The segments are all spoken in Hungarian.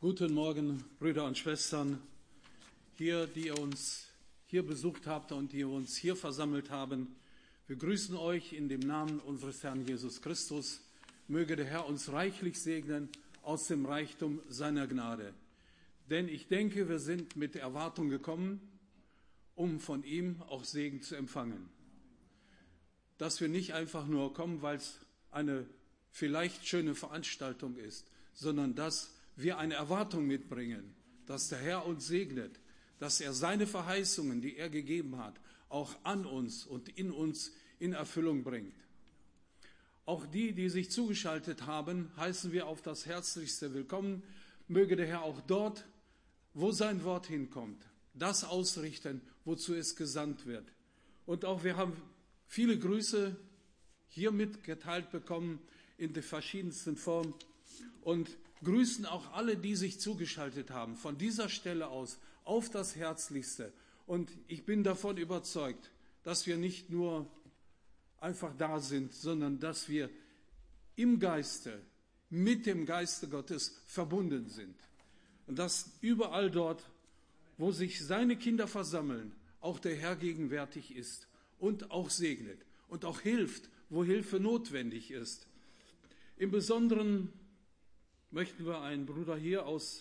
Guten Morgen, Brüder und Schwestern, die ihr uns hier besucht habt und die uns hier versammelt haben. Wir grüßen euch in dem Namen unseres Herrn Jesus Christus. Möge der Herr uns reichlich segnen aus dem Reichtum seiner Gnade. Denn ich denke, wir sind mit Erwartung gekommen, um von ihm auch Segen zu empfangen. Dass wir nicht einfach nur kommen, weil es eine vielleicht schöne Veranstaltung ist, sondern dass wir eine Erwartung mitbringen, dass der Herr uns segnet, dass er seine Verheißungen, die er gegeben hat, auch an uns und in uns in Erfüllung bringt. Auch die sich zugeschaltet haben, heißen wir auf das Herzlichste willkommen. Möge der Herr auch dort, wo sein Wort hinkommt, das ausrichten, wozu es gesandt wird. Und auch wir haben viele Grüße hier mitgeteilt bekommen in der verschiedensten Form und grüßen auch alle, die sich zugeschaltet haben, von dieser Stelle aus auf das Herzlichste. Und ich bin davon überzeugt, dass wir nicht nur einfach da sind, sondern dass wir im Geiste, mit dem Geiste Gottes verbunden sind. Und dass überall dort, wo sich seine Kinder versammeln, auch der Herr gegenwärtig ist und auch segnet und auch hilft, wo Hilfe notwendig ist. Im Besonderen möchten wir einen Bruder hier aus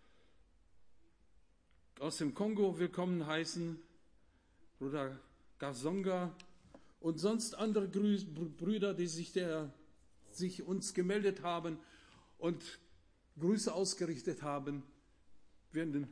dem Kongo willkommen heißen, Bruder Gasonga, und sonst andere Brüder, die sich uns gemeldet haben und Grüße ausgerichtet haben. Wir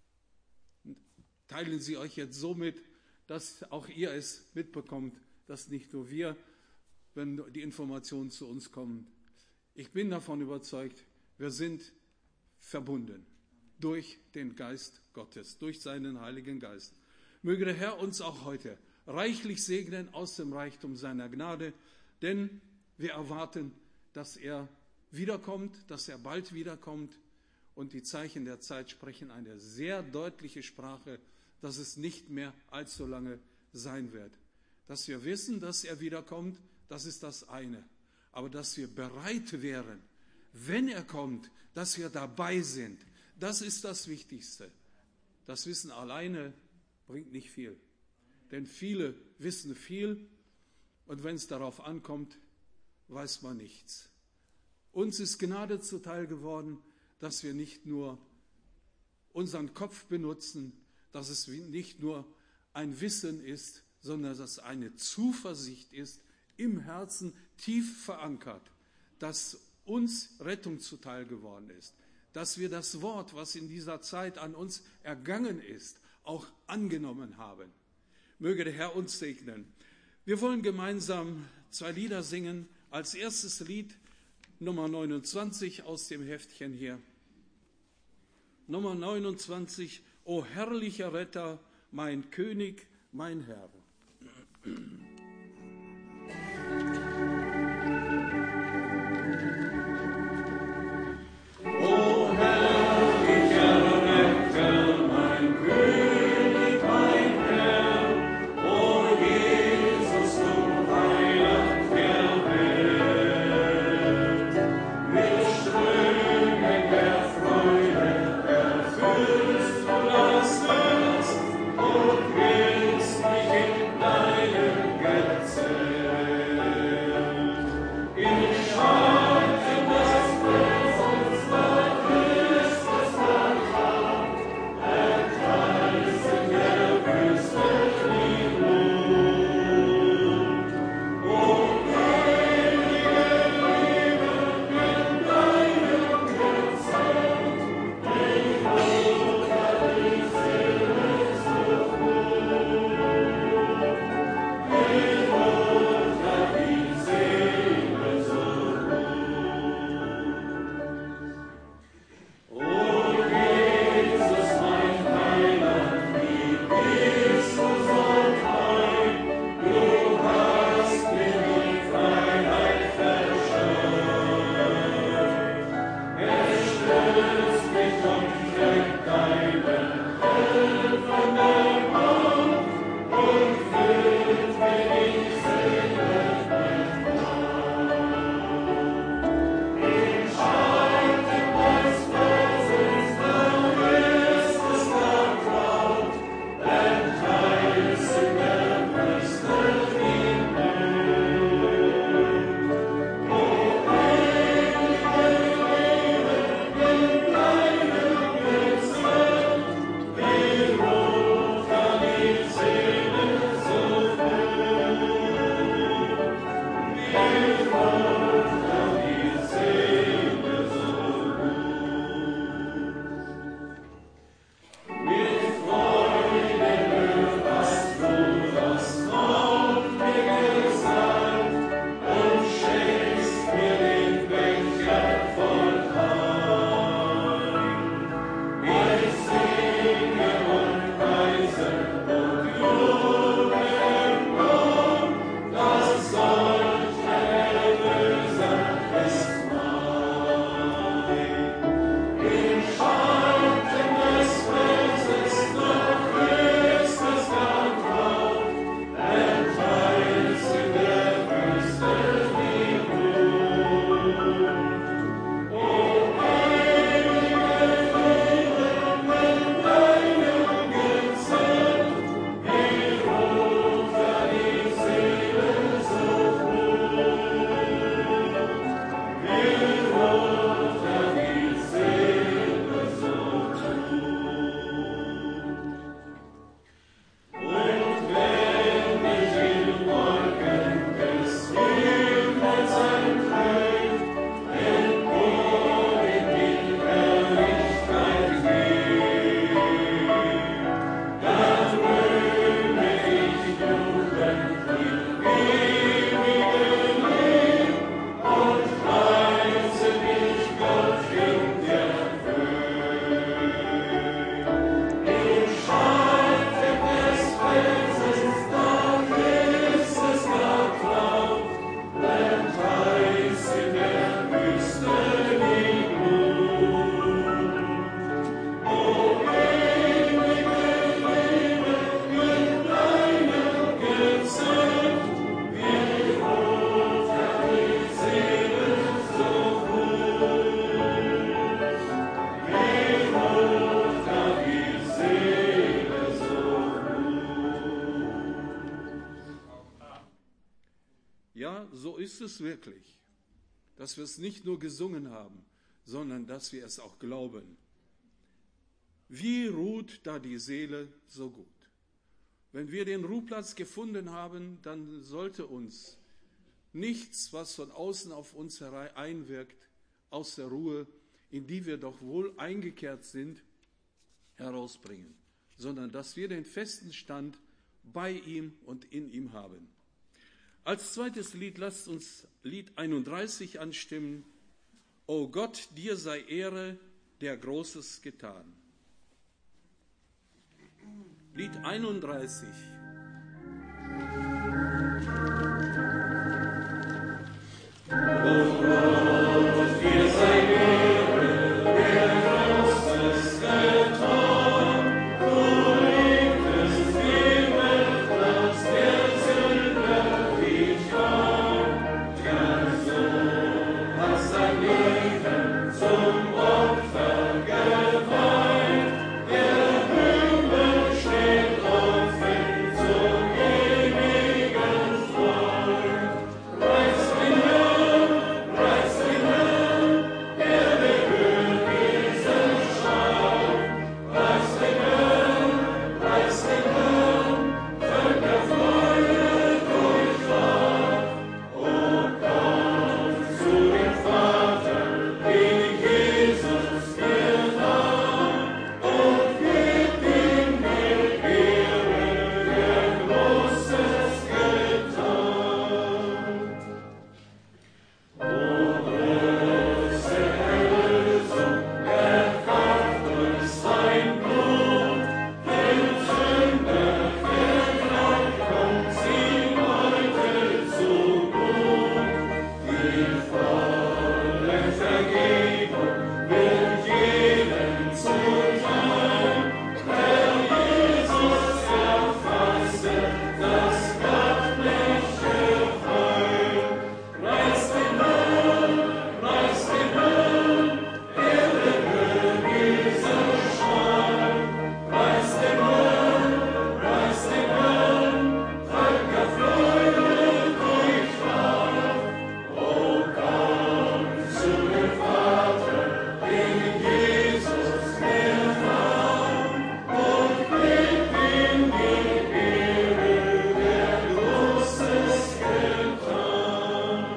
teilen sie euch jetzt so mit, dass auch ihr es mitbekommt, dass nicht nur wir, wenn die Informationen zu uns kommen. Ich bin davon überzeugt, wir sind verbunden durch den Geist Gottes, durch seinen Heiligen Geist. Möge der Herr uns auch heute reichlich segnen aus dem Reichtum seiner Gnade, denn wir erwarten, dass er wiederkommt, dass er bald wiederkommt. Und die Zeichen der Zeit sprechen eine sehr deutliche Sprache, dass es nicht mehr allzu lange sein wird. Dass wir wissen, dass er wiederkommt, das ist das eine. Aber dass wir bereit wären, wenn er kommt, dass wir dabei sind, das ist das Wichtigste. Das Wissen alleine bringt nicht viel. Denn viele wissen viel und wenn es darauf ankommt, weiß man nichts. Uns ist Gnade zuteil geworden, dass wir nicht nur unseren Kopf benutzen, dass es nicht nur ein Wissen ist, sondern dass es eine Zuversicht ist, im Herzen tief verankert, dass uns Rettung zuteil geworden ist, dass wir das Wort, was in dieser Zeit an uns ergangen ist, auch angenommen haben. Möge der Herr uns segnen. Wir wollen gemeinsam 2 Lieder singen. Als erstes Lied Nummer 29 aus dem Heftchen hier. Nummer 29, O herrlicher Retter, mein König, mein Herr. Und willst mich in ist es wirklich, dass wir es nicht nur gesungen haben, sondern dass wir es auch glauben. Wie ruht da die Seele so gut? Wenn wir den Ruheplatz gefunden haben, dann sollte uns nichts, was von außen auf uns einwirkt, aus der Ruhe, in die wir doch wohl eingekehrt sind, herausbringen, sondern dass wir den festen Stand bei ihm und in ihm haben. Als zweites Lied, lasst uns Lied 31 anstimmen. O Gott, dir sei Ehre, der Großes getan. Lied 31. O Gott, dir sei Ehre, der Großes getan. Du legtest die Welt, dass der Sünder dich fand. Der Sohn hat sein Leben zum Opfer geweiht. Der Himmel steht offen zum ewigen Freud. Preis den Herrn, Erde hört diesen Schall. Preis den Herrn, Völker Freude durchwach. O komm zu dem Vater, in Jesus dir nah, und gib ihm die Ehre, der Großes getan. O große Erlösung, erkauft durch sein Blut, dem Sünder vertraut, kommt sie heute zugut. Die volle Vergebung wird jedem zuteil. Herr Jesus, erfasse das göttliche Heil. Preis den Herrn, Erde hört diesen Schall. Preis den Herrn, Völker Freude durchwach. O komm zu dem Vater, in Jesus mir nah, und gib ihm die Ehre, der Großes getan.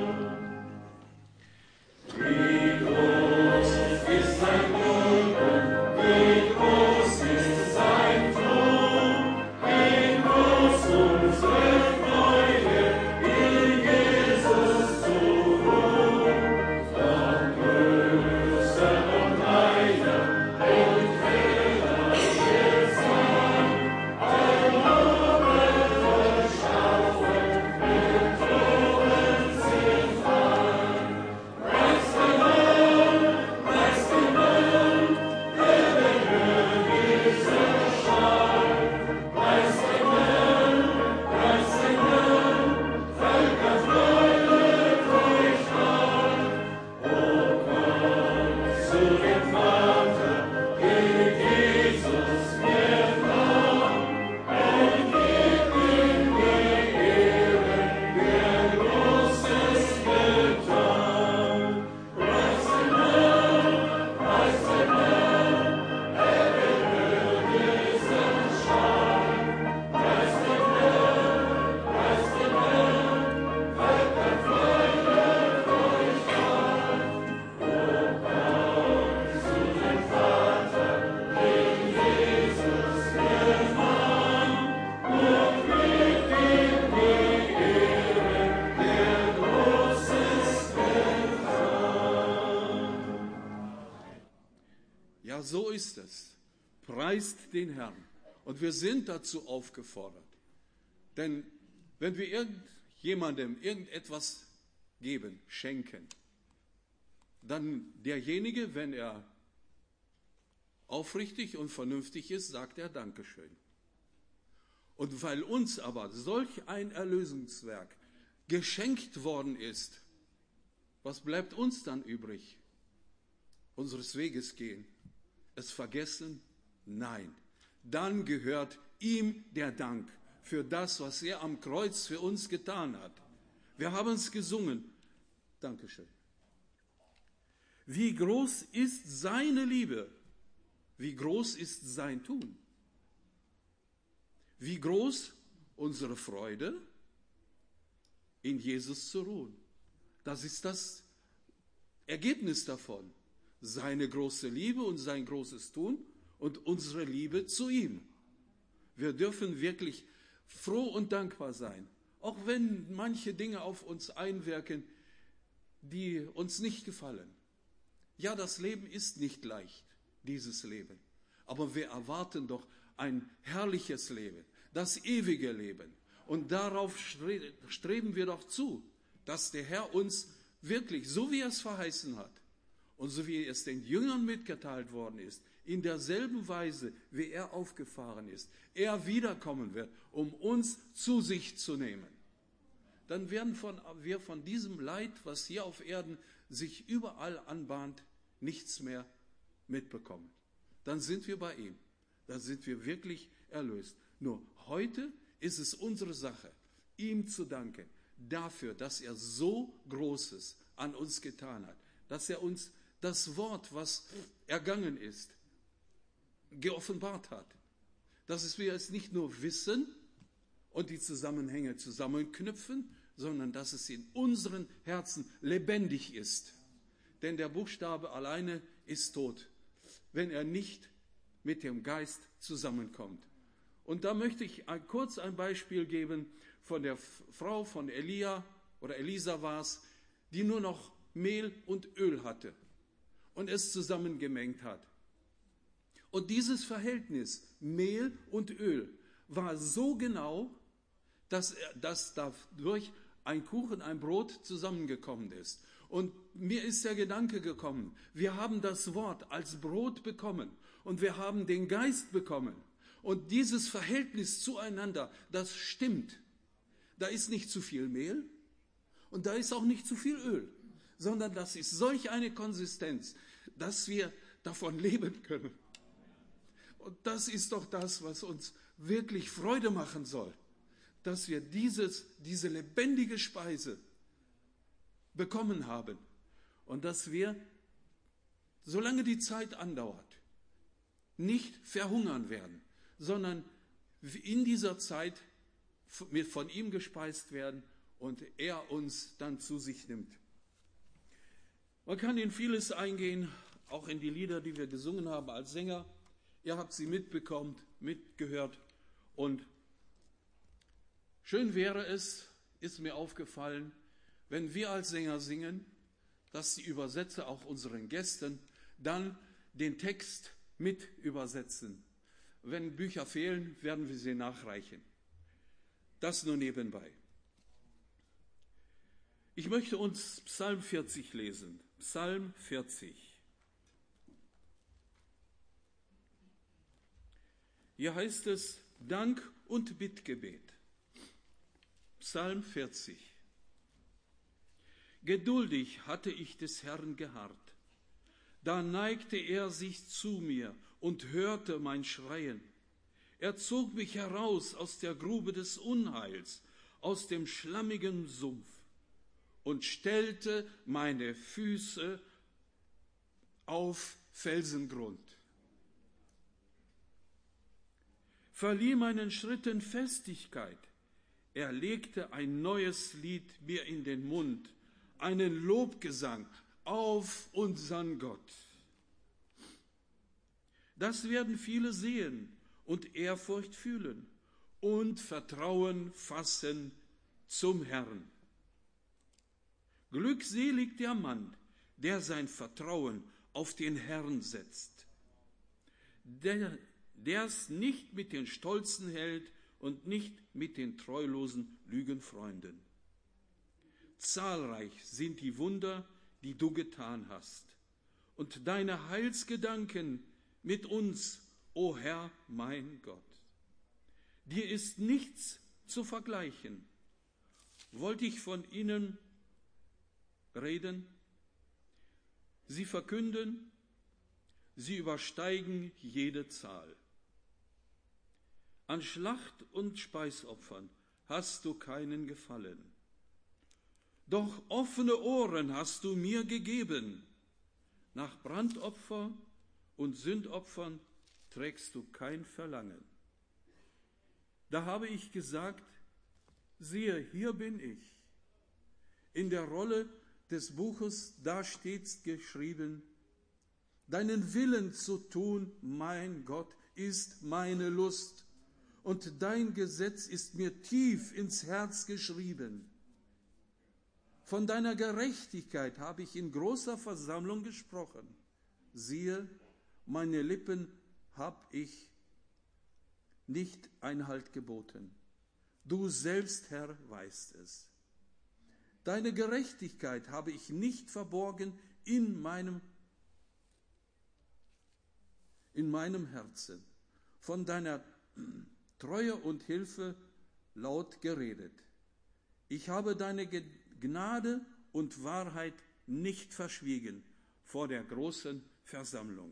Wie groß ist sein Liebe, wie groß ist sein Tod, wie groß unsere Freude, in Jesus zu ruhen. Doch größer und reiner und heller wird sein, der Lobe verschaffen, mit Thronen sie fallen. Preis den Herrn, Erde hört diesen Schall. Preis den Herrn, Völker Freude durchwach. O komm zu dem Vater, in Jesus mir nah, und gib ihm die Ehre, der Großes getan. Preis den Herrn, Erde hört diesen Schall. Preis den Herrn, Völker Freude durchwach. O komm zu dem Vater, in Jesus mir nah, und gib ihm die Ehre, der Großes getan. Ja, so ist es. Preist den Herrn. Und wir sind dazu aufgefordert. Denn wenn wir irgendjemandem irgendetwas geben, schenken, dann derjenige, wenn er aufrichtig und vernünftig ist, sagt er Dankeschön. Und weil uns aber solch ein Erlösungswerk geschenkt worden ist, was bleibt uns dann übrig? Unseres Weges gehen. Es vergessen? Nein. Dann gehört ihm der Dank für das, was er am Kreuz für uns getan hat. Wir haben es gesungen. Dankeschön. Wie groß ist seine Liebe? Wie groß ist sein Tun? Wie groß unsere Freude, in Jesus zu ruhen? Das ist das Ergebnis davon. Seine große Liebe und sein großes Tun und unsere Liebe zu ihm. Wir dürfen wirklich froh und dankbar sein, auch wenn manche Dinge auf uns einwirken, die uns nicht gefallen. Ja, das Leben ist nicht leicht, dieses Leben. Aber wir erwarten doch ein herrliches Leben, das ewige Leben. Und darauf streben wir doch zu, dass der Herr uns wirklich, so wie er es verheißen hat und so wie es den Jüngern mitgeteilt worden ist, in derselben Weise, wie er aufgefahren ist, er wiederkommen wird, um uns zu sich zu nehmen. Dann werden wir von diesem Leid, was hier auf Erden sich überall anbahnt, nichts mehr mitbekommen. Dann sind wir bei ihm. Dann sind wir wirklich erlöst. Nur heute ist es unsere Sache, ihm zu danken dafür, dass er so Großes an uns getan hat, dass er uns das Wort, was ergangen ist, geoffenbart hat. Dass wir es nicht nur wissen und die Zusammenhänge zusammenknüpfen, sondern dass es in unseren Herzen lebendig ist. Denn der Buchstabe alleine ist tot, wenn er nicht mit dem Geist zusammenkommt. Und da möchte ich kurz ein Beispiel geben von der Frau von Elia, oder Elisa war es, die nur noch Mehl und Öl hatte und es zusammengemengt hat. Und dieses Verhältnis Mehl und Öl war so genau, dass dadurch ein Kuchen, ein Brot zusammengekommen ist. Und mir ist der Gedanke gekommen, wir haben das Wort als Brot bekommen und wir haben den Geist bekommen. Und dieses Verhältnis zueinander, das stimmt. Da ist nicht zu viel Mehl und da ist auch nicht zu viel Öl, sondern das ist solch eine Konsistenz, dass wir davon leben können. Und das ist doch das, was uns wirklich Freude machen soll, dass wir diese lebendige Speise bekommen haben und dass wir, solange die Zeit andauert, nicht verhungern werden, sondern in dieser Zeit von ihm gespeist werden und er uns dann zu sich nimmt. Man kann in vieles eingehen, auch in die Lieder, die wir gesungen haben als Sänger. Ihr habt sie mitbekommen, mitgehört und schön wäre es, ist mir aufgefallen, wenn wir als Sänger singen, dass die Übersetzer auch unseren Gästen dann den Text mit übersetzen. Wenn Bücher fehlen, werden wir sie nachreichen. Das nur nebenbei. Ich möchte uns Psalm 40 lesen. Psalm 40. Hier heißt es Dank und Bittgebet. Psalm 40. Geduldig hatte ich des Herrn geharrt. Da neigte er sich zu mir und hörte mein Schreien. Er zog mich heraus aus der Grube des Unheils, aus dem schlammigen Sumpf und stellte meine Füße auf Felsengrund. Verlieh meinen Schritten Festigkeit. Er legte ein neues Lied mir in den Mund, einen Lobgesang auf unseren Gott. Das werden viele sehen und Ehrfurcht fühlen und Vertrauen fassen zum Herrn. Glückselig der Mann, der sein Vertrauen auf den Herrn setzt, der es nicht mit den Stolzen hält und nicht mit den treulosen Lügenfreunden. Zahlreich sind die Wunder, die du getan hast, und deine Heilsgedanken mit uns, o Herr, mein Gott. Dir ist nichts zu vergleichen. Wollte ich von ihnen reden? Sie verkünden, sie übersteigen jede Zahl. An Schlacht- und Speisopfern hast du keinen Gefallen. Doch offene Ohren hast du mir gegeben. Nach Brandopfer und Sündopfern trägst du kein Verlangen. Da habe ich gesagt, siehe, hier bin ich. In der Rolle des Buches, da steht geschrieben, deinen Willen zu tun, mein Gott, ist meine Lust, und dein Gesetz ist mir tief ins Herz geschrieben. Von deiner Gerechtigkeit habe ich in großer Versammlung gesprochen. Siehe, meine Lippen hab ich nicht Einhalt geboten. Du selbst, Herr, weißt es. Deine Gerechtigkeit habe ich nicht verborgen in meinem Herzen. Von deiner Treue und Hilfe laut geredet. Ich habe deine Gnade und Wahrheit nicht verschwiegen vor der großen Versammlung.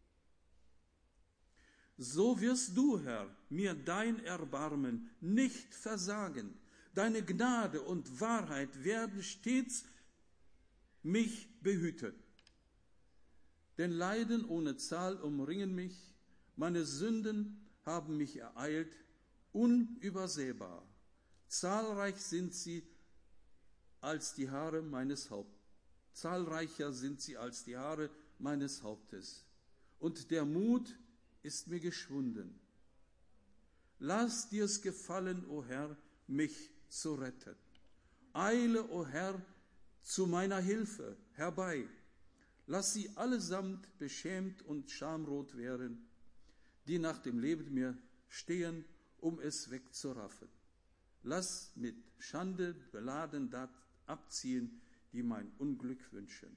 So wirst du, Herr, mir dein Erbarmen nicht versagen. Deine Gnade und Wahrheit werden stets mich behüten. Denn Leiden ohne Zahl umringen mich, meine Sünden haben mich ereilt, unübersehbar. Zahlreich sind sie als die Haare meines Hauptes. Zahlreicher sind sie als die Haare meines Hauptes. Und der Mut ist mir geschwunden. Lass dir's gefallen, o Herr, mich zu retten. Eile, o Herr, zu meiner Hilfe herbei. Lass sie allesamt beschämt und schamrot werden, die nach dem Leben mir stehen, um es wegzuraffen. Lass mit Schande beladen das abziehen, die mein Unglück wünschen.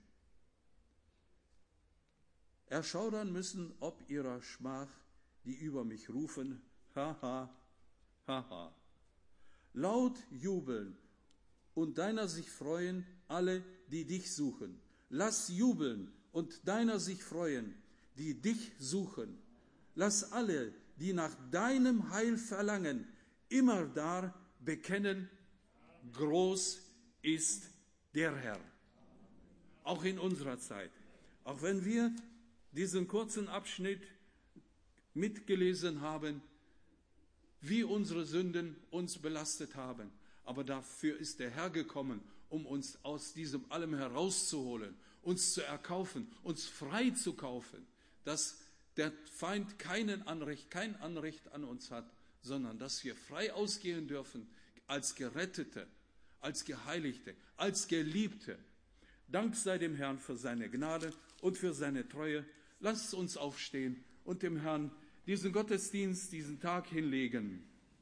Erschaudern müssen ob ihrer Schmach, die über mich rufen, haha, haha. Laut jubeln und deiner sich freuen alle, die dich suchen. Lass jubeln und deiner sich freuen, die dich suchen. Lass alle, die nach deinem Heil verlangen, immer da bekennen, groß ist der Herr. Auch in unserer Zeit. Auch wenn wir diesen kurzen Abschnitt mitgelesen haben, wie unsere Sünden uns belastet haben. Aber dafür ist der Herr gekommen, um uns aus diesem allem herauszuholen, uns zu erkaufen, uns frei zu kaufen, dass der Feind kein Anrecht an uns hat, sondern dass wir frei ausgehen dürfen als Gerettete, als Geheiligte, als Geliebte. Dank sei dem Herrn für seine Gnade und für seine Treue. Lasst uns aufstehen und dem Herrn diesen Gottesdienst, diesen Tag hinlegen.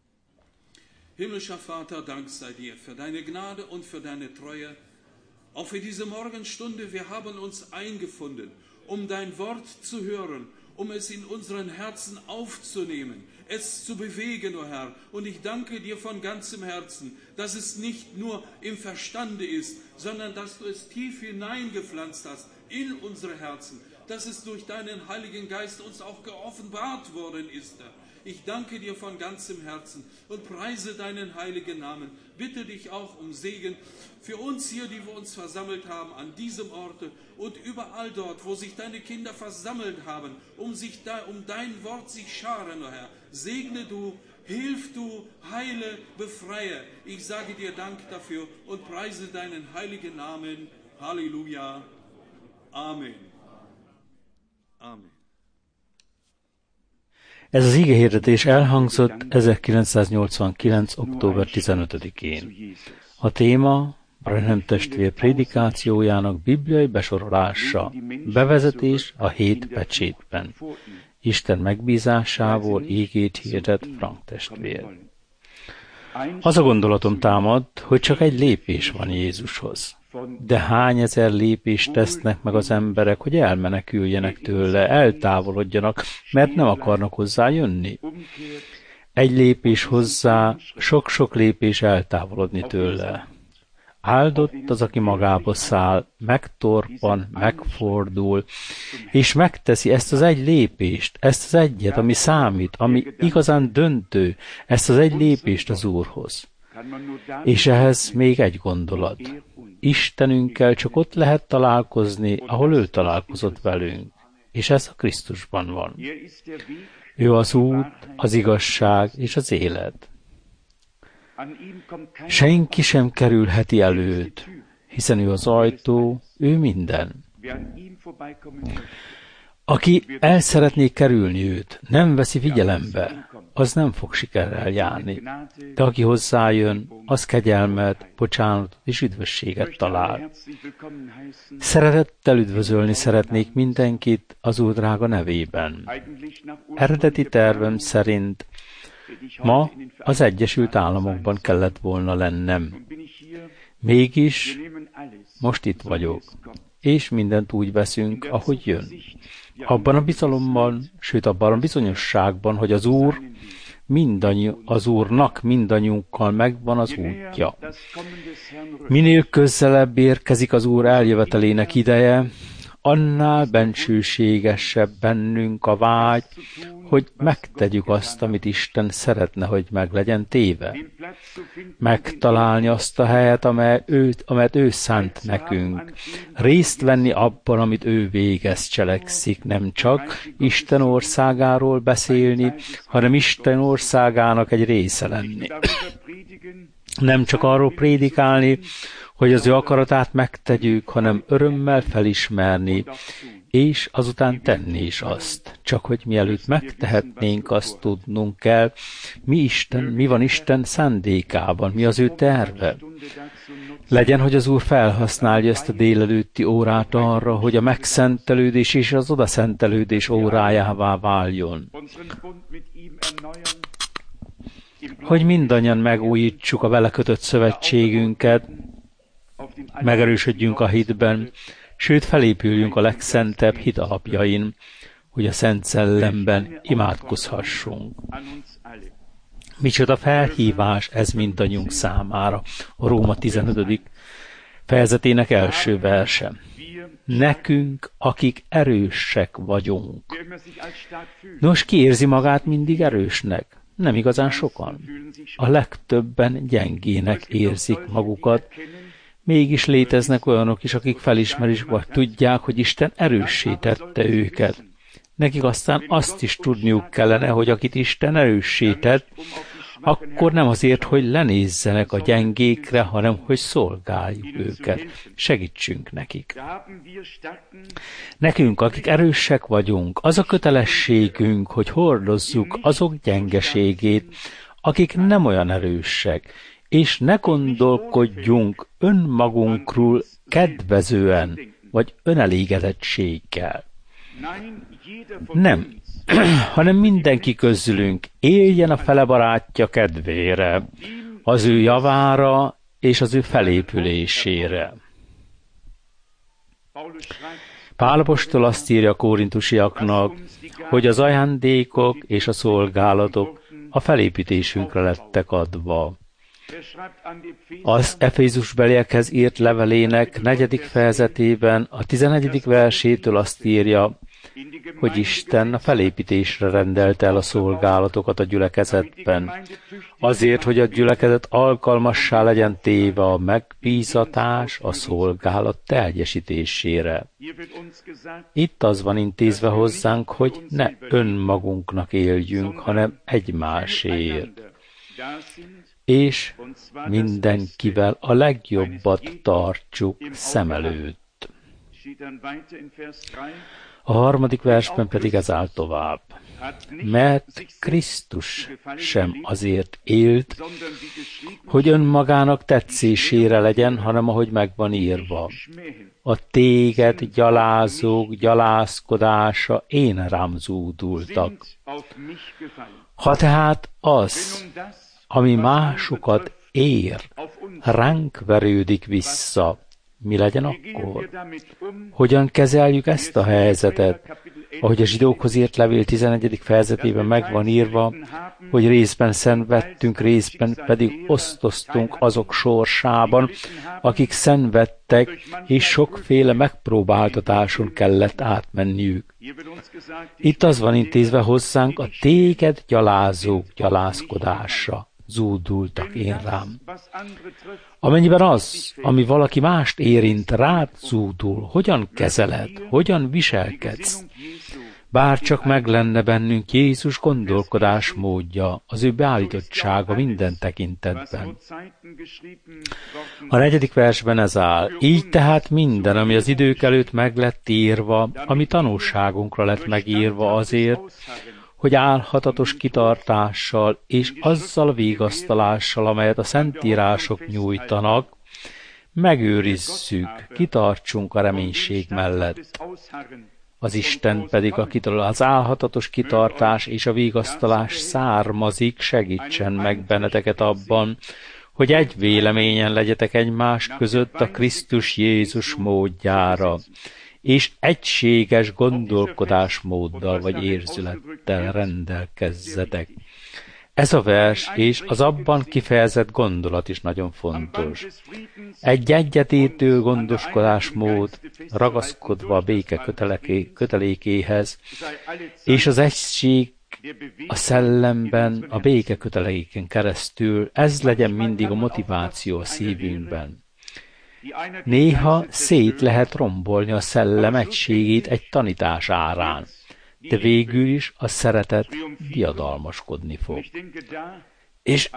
Himmlischer Vater, Dank sei dir für deine Gnade und für deine Treue. Auch für diese Morgenstunde, wir haben uns eingefunden, um dein Wort zu hören, um es in unseren Herzen aufzunehmen, es zu bewegen, o Herr. Und ich danke dir von ganzem Herzen, dass es nicht nur im Verstande ist, sondern dass du es tief hineingepflanzt hast in unsere Herzen, dass es durch deinen Heiligen Geist uns auch geoffenbart worden ist, Herr. Ich danke dir von ganzem Herzen und preise deinen heiligen Namen. Bitte dich auch um Segen für uns hier, die wir uns versammelt haben an diesem Orte und überall dort, wo sich deine Kinder versammelt haben, um dein Wort sich scharen, o Herr. Segne du, hilf du, heile, befreie. Ich sage dir Dank dafür und preise deinen heiligen Namen. Halleluja. Amen. Amen. Ez az igehirdetés elhangzott 1989. október 15-én. A téma Branham testvér prédikációjának bibliai besorolása, bevezetés a 7 pecsétben. Isten megbízásából ígét hirdet Frank testvér. Az a gondolatom támad, hogy csak egy lépés van Jézushoz. De hány ezer lépést tesznek meg az emberek, hogy elmeneküljenek tőle, eltávolodjanak, mert nem akarnak hozzá jönni. Egy lépés hozzá, sok-sok lépés eltávolodni tőle. Áldott az, aki magába száll, megtorpan, megfordul, és megteszi ezt az egy lépést, ezt az egyet, ami számít, ami igazán döntő, ezt az egy lépést az Úrhoz. És ehhez még egy gondolat. Istenünkkel csak ott lehet találkozni, ahol ő találkozott velünk. És ez a Krisztusban van. Ő az út, az igazság és az élet. Senki sem kerülheti előtt, hiszen ő az ajtó, ő minden. Aki el szeretné kerülni őt, nem veszi figyelembe, az nem fog sikerrel járni. De aki hozzájön, az kegyelmet, bocsánatot és üdvösséget talál. Szeretettel üdvözölni szeretnék mindenkit az Úr drága nevében. Eredeti tervem szerint ma az Egyesült Államokban kellett volna lennem. Mégis most itt vagyok, és mindent úgy veszünk, ahogy jön. Abban a bizalomban, sőt abban a bizonyosságban, hogy az Úrnak mindannyiunkkal megvan az útja. Minél közelebb érkezik az Úr eljövetelének ideje, annál bensőségesebb bennünk a vágy, hogy megtegyük azt, amit Isten szeretne, hogy meg legyen téve. Megtalálni azt a helyet, amelyet ő szánt nekünk. Részt venni abban, amit ő végez, cselekszik, nem csak Isten országáról beszélni, hanem Isten országának egy része lenni. Nem csak arról prédikálni, hogy az ő akaratát megtegyük, hanem örömmel felismerni, és azután tenni is azt. Csak hogy mielőtt megtehetnénk, azt tudnunk kell, mi van Isten szándékában, mi az ő terve. Legyen, hogy az Úr felhasználja ezt a délelőtti órát arra, hogy a megszentelődés és az odaszentelődés órájává váljon. Hogy mindannyian megújítsuk a vele kötött szövetségünket, megerősödjünk a hitben, sőt felépüljünk a legszentebb hit alapjain, hogy a Szent Szellemben imádkozhassunk. Micsoda felhívás ez mindannyiunk számára, a Róma 15. fejezetének első verse. Nekünk, akik erősek vagyunk. Nos, ki érzi magát mindig erősnek? Nem igazán sokan. A legtöbben gyengének érzik magukat, mégis léteznek olyanok is, akik felismerik, vagy tudják, hogy Isten erőssé tette őket. Nekik aztán azt is tudniuk kellene, hogy akit Isten erőssé tett, akkor nem azért, hogy lenézzenek a gyengékre, hanem hogy szolgáljuk őket. Segítsünk nekik. Nekünk, akik erősek vagyunk, az a kötelességünk, hogy hordozzuk azok gyengeségét, akik nem olyan erősek, és ne gondolkodjunk önmagunkról kedvezően, vagy önelégedettséggel. Nem, hanem mindenki közülünk éljen a fele barátja kedvére, az ő javára és az ő felépülésére. Pál apostol azt írja a korintusiaknak, hogy az ajándékok és a szolgálatok a felépítésünkre lettek adva. Az Efézusbeliekhez írt levelének 4. fejezetében a 11. versétől azt írja, hogy Isten a felépítésre rendelte el a szolgálatokat a gyülekezetben, azért, hogy a gyülekezet alkalmassá legyen téve a megbízatás, a szolgálat teljesítésére. Itt az van intézve hozzánk, hogy ne önmagunknak éljünk, hanem egymásért. És mindenkivel a legjobbat tartsuk szem előtt. A 3. versben pedig ez áll tovább. Mert Krisztus sem azért élt, hogy önmagának tetszésére legyen, hanem ahogy megvan írva. A téged gyalázók gyalázkodása én rám zúdultak. Ha tehát az, ami másokat ér, ránk verődik vissza, mi legyen akkor? Hogyan kezeljük ezt a helyzetet? Ahogy a zsidókhoz írt levél 11. fejezetében megvan írva, hogy részben szenvedtünk, részben pedig osztoztunk azok sorsában, akik szenvedtek, és sokféle megpróbáltatáson kellett átmenniük. Itt az van intézve hozzánk, a téged gyalázók gyalázkodása. zúdultak én rám. Amennyiben az, ami valaki mást érint, rád zúdul, hogyan kezeled, hogyan viselkedsz? Bár csak meg lenne bennünk Jézus gondolkodásmódja, az ő beállítottsága minden tekintetben. A 4. versben ez áll. Így tehát minden, ami az idők előtt meg lett írva, ami tanúságunkra lett megírva azért, hogy álhatatos kitartással és azzal a vigasztalással, amelyet a szentírások nyújtanak, megőrizzük, kitartsunk a reménység mellett. Az Isten pedig, akitől az álhatatos kitartás és a vigasztalás származik, segítsen meg benneteket abban, hogy egy véleményen legyetek egymás között a Krisztus Jézus módjára, és egységes gondolkodásmóddal vagy érzülettel rendelkezzetek. Ez a vers és az abban kifejezett gondolat is nagyon fontos. Egy egyetértő gondoskodásmód, ragaszkodva a béke kötelékéhez, és az egység a szellemben, a béke köteléken keresztül, ez legyen mindig a motiváció a szívünkben. Néha szét lehet rombolni a szellem egységét egy tanítás árán, de végül is a szeretet diadalmaskodni fog. És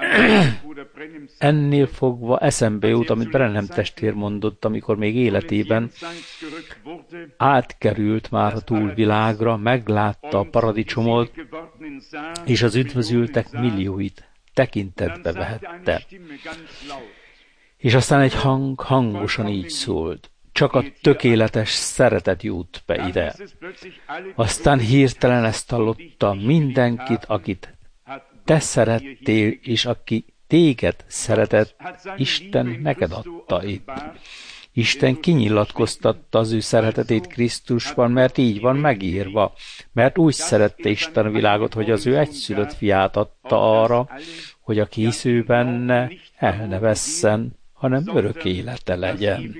ennél fogva eszembe jut, amit Branham testvér mondott, amikor még életében átkerült már a túlvilágra, meglátta a paradicsomot, és az üdvözültek millióit tekintetbe vehette. És aztán egy hang hangosan így szólt. Csak a tökéletes szeretet jut be ide. Aztán hirtelen ezt hallotta mindenkit, akit te szerettél, és aki téged szeretett, Isten neked adta itt. Isten kinyilatkoztatta az ő szeretetét Krisztusban, mert így van megírva, mert úgy szerette Isten a világot, hogy az ő egyszülött fiát adta arra, hogy aki hisz ő benne, el ne vesszen, hanem örök élete legyen.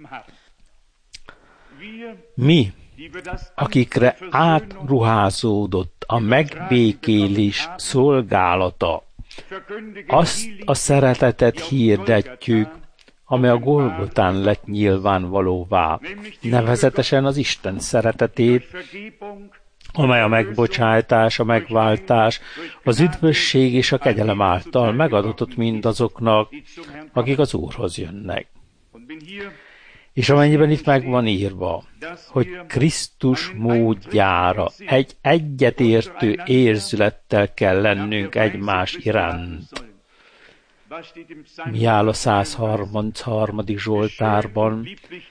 Mi, akikre átruházódott a megbékélés szolgálata, azt a szeretetet hirdetjük, amely a Golgotán lett nyilvánvalóvá, nevezetesen az Isten szeretetét, amely a megbocsátás, a megváltás, az üdvösség és a kegyelem által megadatott mindazoknak, akik az Úrhoz jönnek. És amennyiben itt meg van írva, hogy Krisztus módjára egy egyetértő érzülettel kell lennünk egymás iránt. Mi áll a 133. Zsoltárban?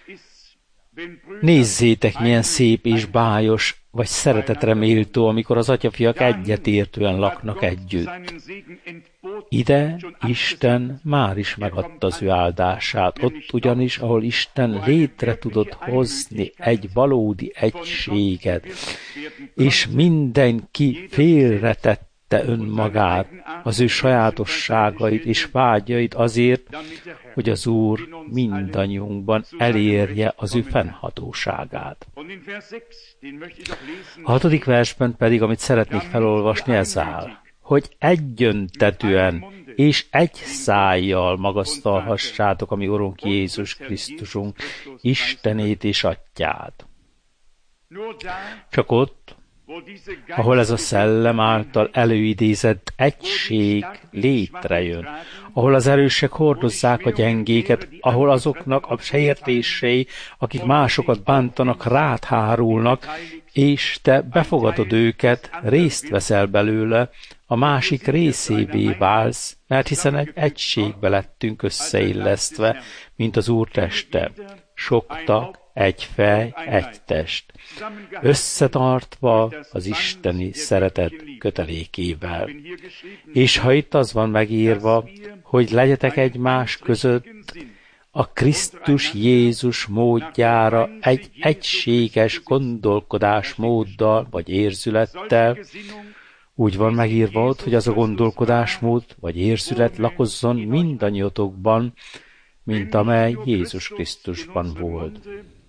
Nézzétek, milyen szép és bájos, vagy szeretetre méltó, amikor az atyafiak egyetértően laknak együtt. Ide Isten már is megadta az ő áldását, ott ugyanis, ahol Isten létre tudott hozni egy valódi egységet, és mindenki félretette önmagát, az ő sajátosságait és vágyait azért, hogy az Úr mindannyiunkban elérje az ő fennhatóságát. A 6. versben pedig, amit szeretnék felolvasni, ez áll, hogy egyöntetűen és egy szájjal magasztalhassátok a mi Urunk Jézus Krisztusunk Istenét és Atyát. Csak ott, ahol ez a szellem által előidézett egység létrejön, ahol az erősek hordozzák a gyengéket, ahol azoknak a sértései, akik másokat bántanak, rád hárulnak, és te befogadod őket, részt veszel belőle, a másik részévé válsz, mert hiszen egy egységbe lettünk összeillesztve, mint az Úr teste. Sok tag, egy fej, egy test, összetartva az isteni szeretet kötelékével. És ha itt az van megírva, hogy legyetek egymás között a Krisztus Jézus módjára egy egységes gondolkodásmóddal vagy érzülettel, úgy van megírva ott, hogy az a gondolkodásmód vagy érzület lakozzon mindannyiatokban, mint amely Jézus Krisztusban volt.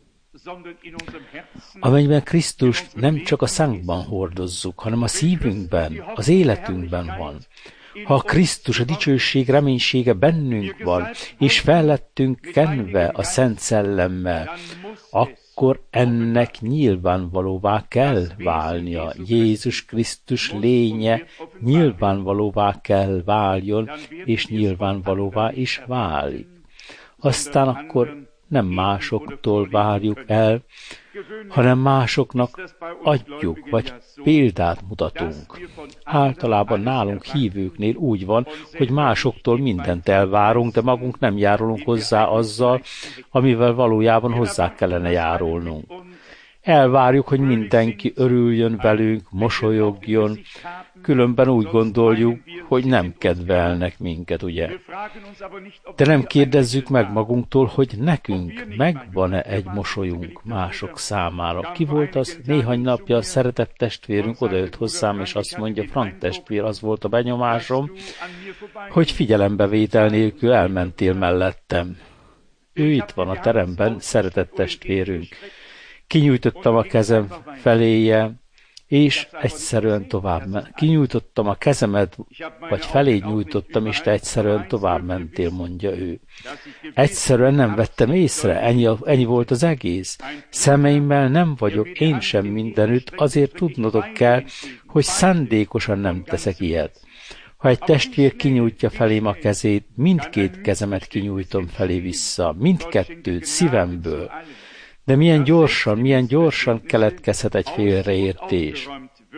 Amennyiben Krisztust nem csak a szánkban hordozzuk, hanem a szívünkben, az életünkben van, Ha Krisztus a dicsőség reménysége bennünk van, és fellettünk kenve a Szent Szellemmel, akkor ennek nyilvánvalóvá kell válnia. Jézus Krisztus lénye nyilvánvalóvá kell váljon, és nyilvánvalóvá is válik. Aztán akkor nem másoktól várjuk el, hanem másoknak adjuk, vagy példát mutatunk. Általában nálunk hívőknél úgy van, hogy másoktól mindent elvárunk, de magunk nem járulunk hozzá azzal, amivel valójában hozzá kellene járulnunk. Elvárjuk, hogy mindenki örüljön velünk, mosolyogjon, különben úgy gondoljuk, hogy nem kedvelnek minket, ugye? De nem kérdezzük meg magunktól, hogy nekünk megvan-e egy mosolyunk mások számára. Ki volt az? Néhány napja szeretett testvérünk odajött hozzám, és azt mondja, Frank testvér, az volt a benyomásom, hogy figyelembevétel nélkül elmentél mellettem. Ő itt van a teremben, szeretett testvérünk. Kinyújtottam a kezem feléje, és egyszerűen tovább kinyújtottam a kezemet, vagy felé nyújtottam, és te egyszerűen tovább mentél, mondja ő. Egyszerűen nem vettem észre, ennyi volt az egész. Szemeimmel nem vagyok én sem mindenütt, azért tudnotok kell, hogy szándékosan nem teszek ilyet. Ha egy testvér kinyújtja felém a kezét, mindkét kezemet kinyújtom felé vissza, mindkettőt, szívemből. De milyen gyorsan keletkezhet egy félreértés.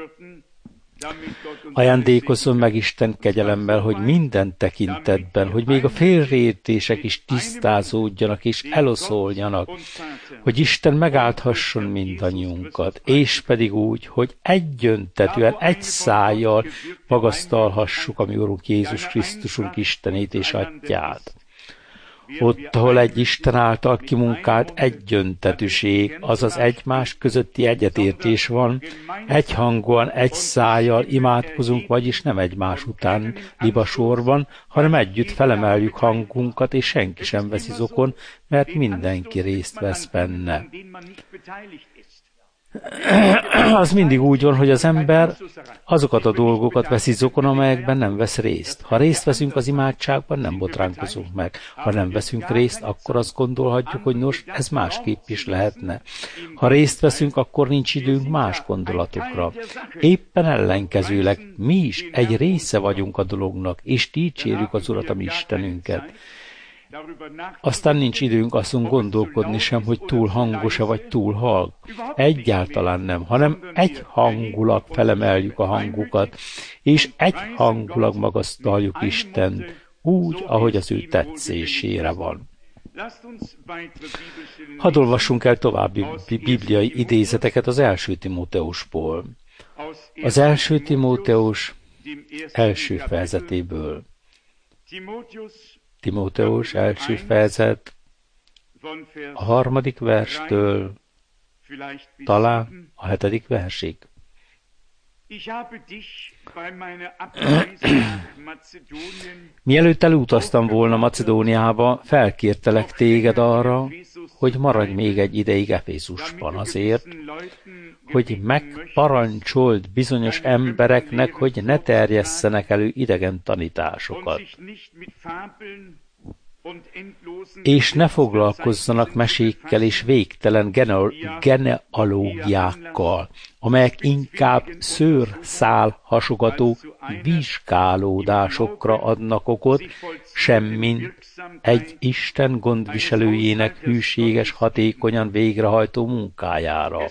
Ajándékozzon meg Isten kegyelemmel, hogy minden tekintetben, hogy még a félreértések is tisztázódjanak és eloszoljanak, hogy Isten megáldhasson mindannyiunkat, és pedig úgy, hogy egyöntetűen, egy szájjal magasztalhassuk a mi Urunk Jézus Krisztusunk Istenét és Atyát. Ott, ahol egy Isten által kimunkált egyöntetűség, azaz egymás közötti egyetértés van, egyhangúan, egy szájjal imádkozunk, vagyis nem egymás után libasorban, hanem együtt felemeljük hangunkat, és senki sem veszi zokon, mert mindenki részt vesz benne. Az mindig úgy van, hogy az ember azokat a dolgokat veszi zokon, amelyekben nem vesz részt. Ha részt veszünk az imádságban, nem botránkozunk meg. Ha nem veszünk részt, akkor azt gondolhatjuk, hogy nos, ez másképp is lehetne. Ha részt veszünk, akkor nincs időnk más gondolatokra. Éppen ellenkezőleg mi is egy része vagyunk a dolognak, és dicsérjük az Urat, a mi Istenünket. Aztán nincs időnk azon gondolkodni sem, hogy túl hangos-e vagy túl halk. Egyáltalán nem, hanem egyhangulag felemeljük a hangukat, és egyhangulag magasztaljuk Istent, úgy, ahogy az ő tetszésére van. Hadd olvassunk el további bibliai idézeteket az 1. Timóteusból. Az 1. Timóteus első fejezetéből. Timóteus első fejezet, a 3. verstől talán a 7. versig. Mielőtt elutaztam volna Macedóniába, felkértelek téged arra, hogy maradj még egy ideig Efézusban azért, hogy megparancsold bizonyos embereknek, hogy ne terjesszenek elő idegen tanításokat, és ne foglalkozzanak mesékkel és végtelen genealógiákkal, amelyek inkább szőrszál-hasogató vizsgálódásokra adnak okot, semmint egy Isten gondviselőjének hűséges, hatékonyan végrehajtó munkájára.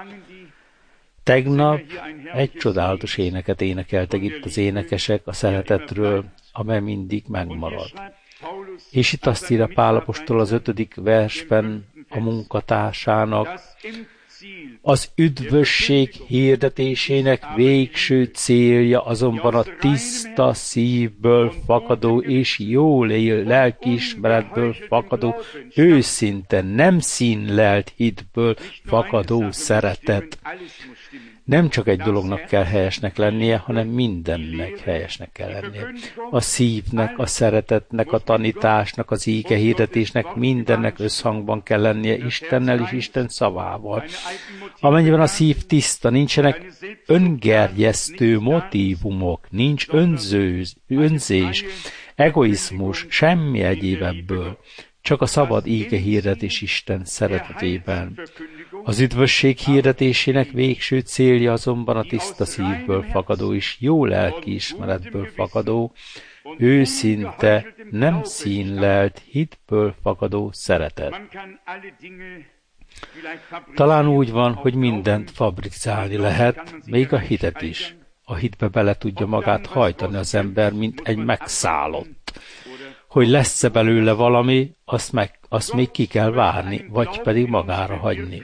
Tegnap egy csodálatos éneket énekeltek itt az énekesek a szeretetről, amely mindig megmarad. És itt azt írja Pál apostol az 5. versben a munkatársának, az üdvösség hirdetésének végső célja azonban a tiszta szívből fakadó és jó lelkiismeretből fakadó, őszinte, nem színlelt hitből fakadó szeretet. Nem csak egy dolognak kell helyesnek lennie, hanem mindennek helyesnek kell lennie. A szívnek, a szeretetnek, a tanításnak, az íge hirdetésnek, mindennek összhangban kell lennie Istennel és Isten szavával. Amennyiben a szív tiszta, nincsenek öngerjesztő motívumok, nincs önzés, egoizmus, semmi egyéb ebből, csak a szabad íge hirdetés Isten szeretetében. Az üdvösség hirdetésének végső célja azonban a tiszta szívből fakadó és jó lelkiismeretből fakadó, őszinte, nem színlelt, hitből fakadó szeretet. Talán úgy van, hogy mindent fabricálni lehet, még a hitet is. A hitbe bele tudja magát hajtani az ember, mint egy megszállott. Hogy lesz-e belőle valami, azt még ki kell várni, vagy pedig magára hagyni.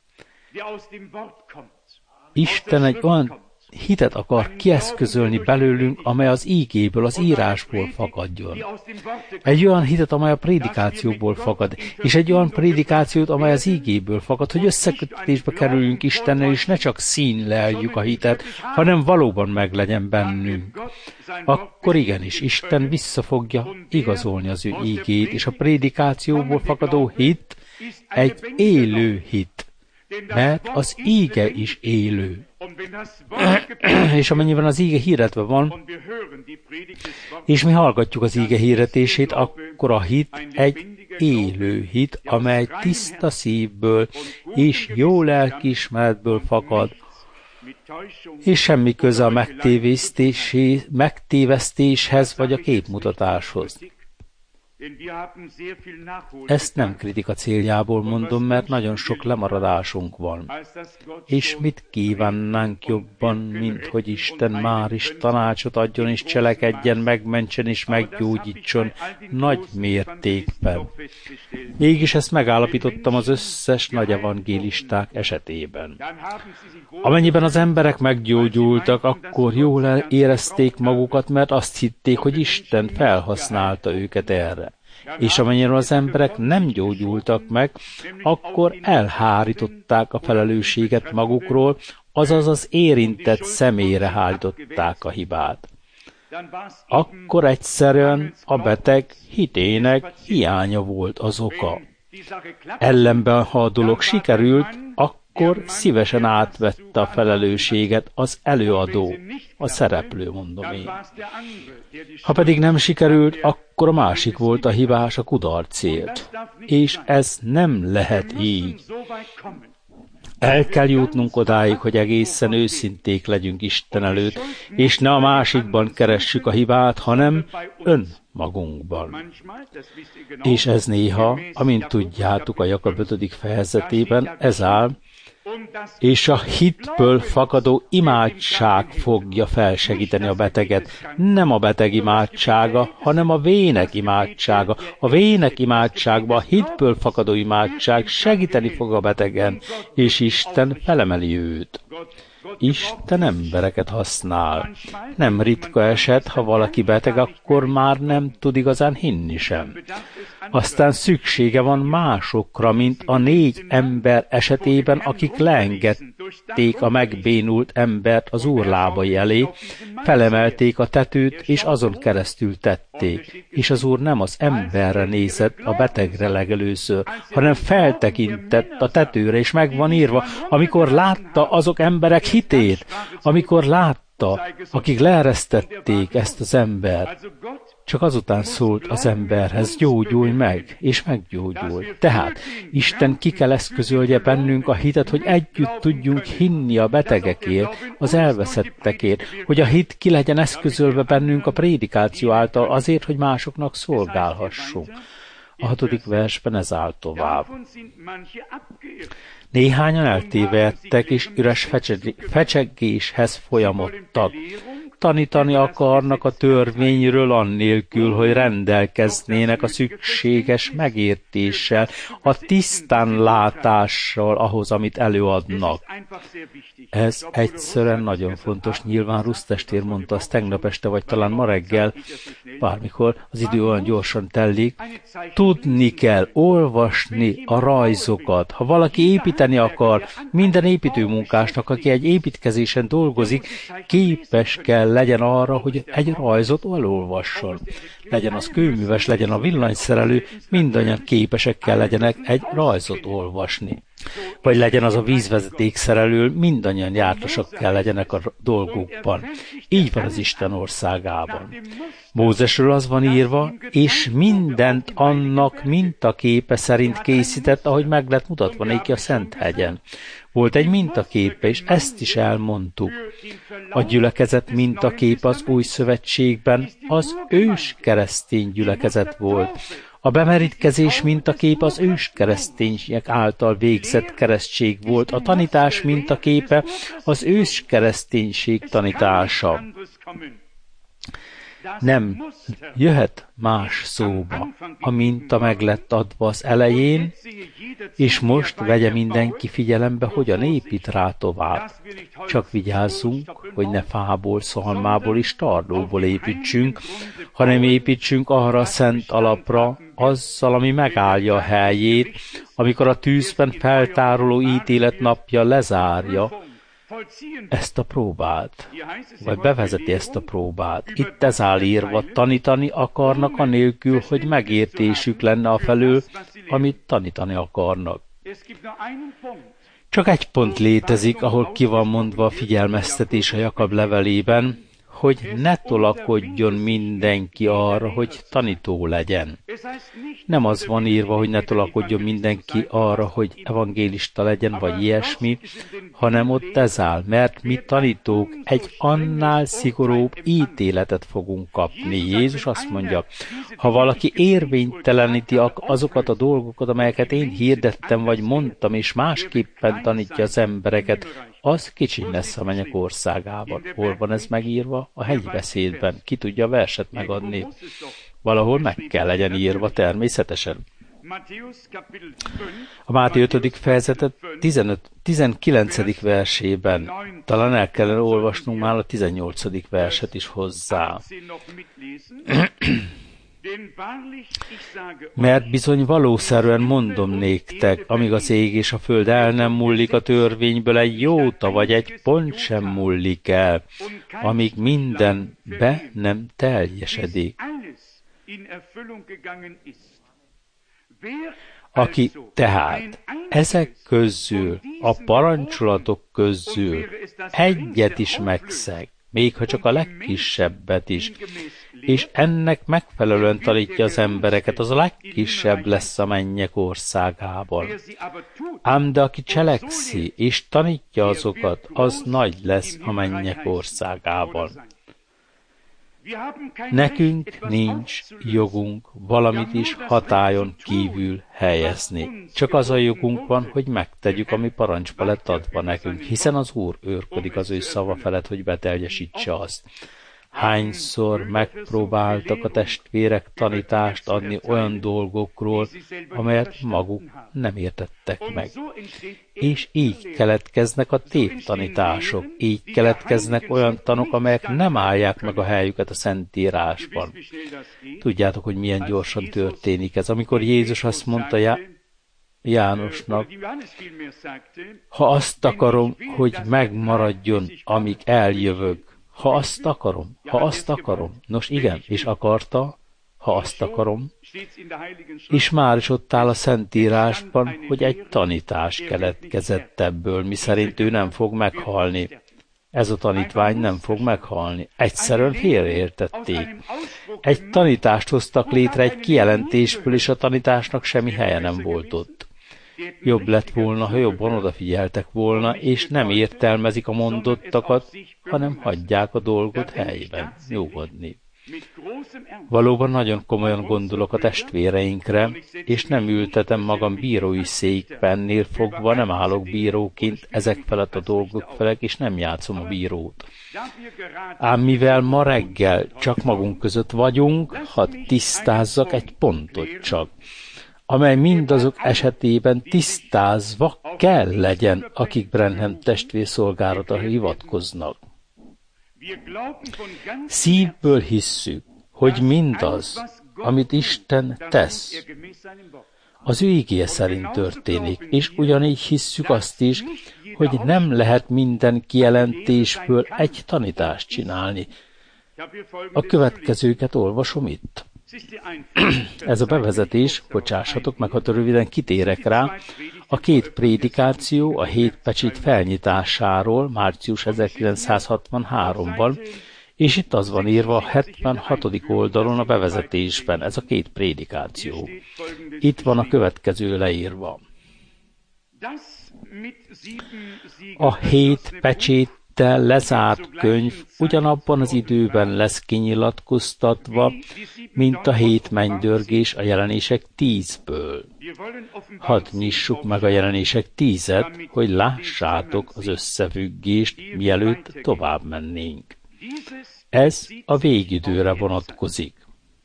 Isten egy olyan hitet akar kieszközölni belőlünk, amely az ígéből, az írásból fakadjon. Egy olyan hitet, amely a prédikációból fakad, és egy olyan prédikációt, amely az ígéből fakad, hogy összekötésbe kerüljünk Istennel, és ne csak színleljük a hitet, hanem valóban meglegyen bennünk. Akkor igenis, Isten vissza fogja igazolni az ő ígét, és a prédikációból fakadó hit egy élő hit, mert az íge is élő. És amennyiben az íge hirdetve van, és mi hallgatjuk az íge hirdetését, akkor a hit egy élő hit, amely tiszta szívből és jó lelkiismeretből fakad, és semmi köze a megtévesztéshez vagy a képmutatáshoz. Ezt nem kritika céljából mondom, mert nagyon sok lemaradásunk van. És mit kívánnánk jobban, mint hogy Isten már is tanácsot adjon, és cselekedjen, megmentsen és meggyógyítson nagy mértékben. Mégis ezt megállapítottam az összes nagy evangélisták esetében. Amennyiben az emberek meggyógyultak, akkor jól érezték magukat, mert azt hitték, hogy Isten felhasználta őket erre. És amennyire az emberek nem gyógyultak meg, akkor elhárították a felelősséget magukról, azaz az érintett személyre hárították a hibát. Akkor egyszerűen a beteg hitének hiánya volt az oka. Ellenben, ha a dolog sikerült, akkor szívesen átvette a felelősséget az előadó, a szereplő, mondom én. Ha pedig nem sikerült, akkor a másik volt a hibás, a kudarc élt. És ez nem lehet így. El kell jutnunk odáig, hogy egészen őszinték legyünk Isten előtt, és ne a másikban keressük a hibát, hanem önmagunkban. És ez néha, amint tudjátok a Jakab 5. fejezetében, ez áll, és a hitből fakadó imádság fogja felsegíteni a beteget. Nem a beteg imádsága, hanem a vének imádsága. A vének imádságba a hitből fakadó imádság segíteni fog a betegen, és Isten felemeli őt. Isten embereket használ. Nem ritka eset, ha valaki beteg, akkor már nem tud igazán hinni sem. Aztán szüksége van másokra, mint a 4 ember esetében, akik leengedték a megbénult embert az Úr lábai elé, felemelték a tetőt, és azon keresztül tették. És az Úr nem az emberre nézett, a betegre legelőször, hanem feltekintett a tetőre, és meg van írva, amikor látta azok emberek hitét, amikor látta, akik leeresztették ezt az embert, csak azután szólt az emberhez, gyógyulj meg, és meggyógyult. Tehát Isten ki kell eszközölje bennünk a hitet, hogy együtt tudjunk hinni a betegekért, az elveszettekért, hogy a hit ki legyen eszközölve bennünk a prédikáció által azért, hogy másoknak szolgálhassunk. A 6. versben ez áll tovább. Néhányan eltévedtek, és üres fecsegéshez folyamodtak. Tanítani akarnak a törvényről annélkül, hogy rendelkeznének a szükséges megértéssel, a tisztánlátással ahhoz, amit előadnak. Ez egyszerűen nagyon fontos. Nyilván Rusz testvér mondta azt tegnap este, vagy talán ma reggel, bármikor az idő olyan gyorsan telik. Tudni kell, olvasni a rajzokat. Ha valaki építeni akar, minden építőmunkásnak, aki egy építkezésen dolgozik, képes kell legyen arra, hogy egy rajzot elolvasson. Legyen az kőműves, legyen a villanyszerelő, mindannyian képesek kell legyenek egy rajzot olvasni. vagy legyen az a vízvezeték szerelő, mindannyian jártosak kell legyenek a dolgokban. Így van az Isten országában. Mózesről az van írva, és mindent annak mintaképe szerint készített, ahogy meg lett mutatva neki a Szenthegyen. Volt egy mintaképe, és ezt is elmondtuk. A gyülekezet mintaképe az Új Szövetségben az ős keresztény gyülekezet volt. A bemerítkezés mintaképe az ős keresztények által végzett keresztség volt. A tanítás mintaképe az ős kereszténység tanítása. Nem jöhet más szóba, a minta meg lett adva az elején, és most vegye mindenki figyelembe, hogyan épít rá tovább. Csak vigyázzunk, hogy ne fából, szalmából és tardóból építsünk, hanem építsünk arra a szent alapra, azzal, ami megállja a helyét, amikor a tűzben feltároló ítélet napja lezárja ezt a próbát, vagy bevezeti ezt a próbát. Itt ez áll írva, tanítani akarnak anélkül, hogy megértésük lenne afelől, amit tanítani akarnak. Csak egy pont létezik, ahol ki van mondva a figyelmeztetés a Jakab levelében, hogy ne tolakodjon mindenki arra, hogy tanító legyen. Nem az van írva, hogy ne tolakodjon mindenki arra, hogy evangélista legyen, vagy ilyesmi, hanem ott ez áll, mert mi tanítók egy annál szigorúbb ítéletet fogunk kapni. Jézus azt mondja, ha valaki érvényteleníti azokat a dolgokat, amelyeket én hirdettem, vagy mondtam, és másképpen tanítja az embereket, az kicsiny lesz a mennyek országában. Hol van ez megírva? A hegyi beszédben. Ki tudja a verset megadni? Valahol meg kell legyen írva természetesen. A Máté 5. fejezetet 19. versében. Talán el kellene olvasnunk már a 18. verset is hozzá. Mert bizony valószerűen mondom néktek, amíg az ég és a föld el nem múlik a törvényből, egy jóta vagy egy pont sem múlik el, amíg minden be nem teljesedik. Aki tehát ezek közül, a parancsolatok közül egyet is megszeg, még ha csak a legkisebbet is, és ennek megfelelően tanítja az embereket, az a legkisebb lesz a mennyek országában. Ám de aki cselekszi, és tanítja azokat, az nagy lesz a mennyek országában. Nekünk nincs jogunk valamit is hatályon kívül helyezni. Csak az a jogunk van, hogy megtegyük, ami parancsba lett adva nekünk, hiszen az Úr őrködik az ő szava felett, hogy beteljesítse azt. Hányszor megpróbáltak a testvérek tanítást adni olyan dolgokról, amelyet maguk nem értettek meg. És így keletkeznek a tévtanítások, így keletkeznek olyan tanok, amelyek nem állják meg a helyüket a Szentírásban. Tudjátok, hogy milyen gyorsan történik ez. Amikor Jézus azt mondta Jánosnak, ha azt akarom, hogy megmaradjon, amíg eljövök, ha azt akarom. Nos igen, és akarta, ha azt akarom. És már is ott áll a Szentírásban, hogy egy tanítás keletkezett ebből, miszerint ő nem fog meghalni. Ez a tanítvány nem fog meghalni. Egyszerűen félreértették. Egy tanítást hoztak létre egy kijelentésből, és a tanításnak semmi helye nem volt ott. Jobb lett volna, ha jobban odafigyeltek volna, és nem értelmezik a mondottakat, hanem hagyják a dolgot helyben, nyugodni. Valóban nagyon komolyan gondolok a testvéreinkre, és nem ültetem magam bírói székpennél fogva, nem állok bíróként ezek felett a dolgok felett, és nem játszom a bírót. Ám mivel ma reggel csak magunk között vagyunk, hadd tisztázzak egy pontot csak, amely mindazok esetében tisztázva kell legyen, akik Branham testvér szolgálatra hivatkoznak. Szívből hisszük, hogy mindaz, amit Isten tesz, az ő igéje szerint történik, és ugyanígy hisszük azt is, hogy nem lehet minden kijelentésből egy tanítást csinálni. A következőket olvasom itt. Ez a bevezetés, bocsássatok meg, ha röviden kitérek rá, a két prédikáció a 7 pecsét felnyitásáról március 1963-ban, és itt az van írva a 76. oldalon a bevezetésben, ez a két prédikáció. Itt van a következő leírva. A 7 pecséttel lezárt könyv ugyanabban az időben lesz kinyilatkoztatva, mint a 7 mennydörgés a Jelenések 10-ből. Hadd nyissuk meg a Jelenések 10-et, hogy lássátok az összefüggést, mielőtt tovább mennénk. Ez a végidőre vonatkozik.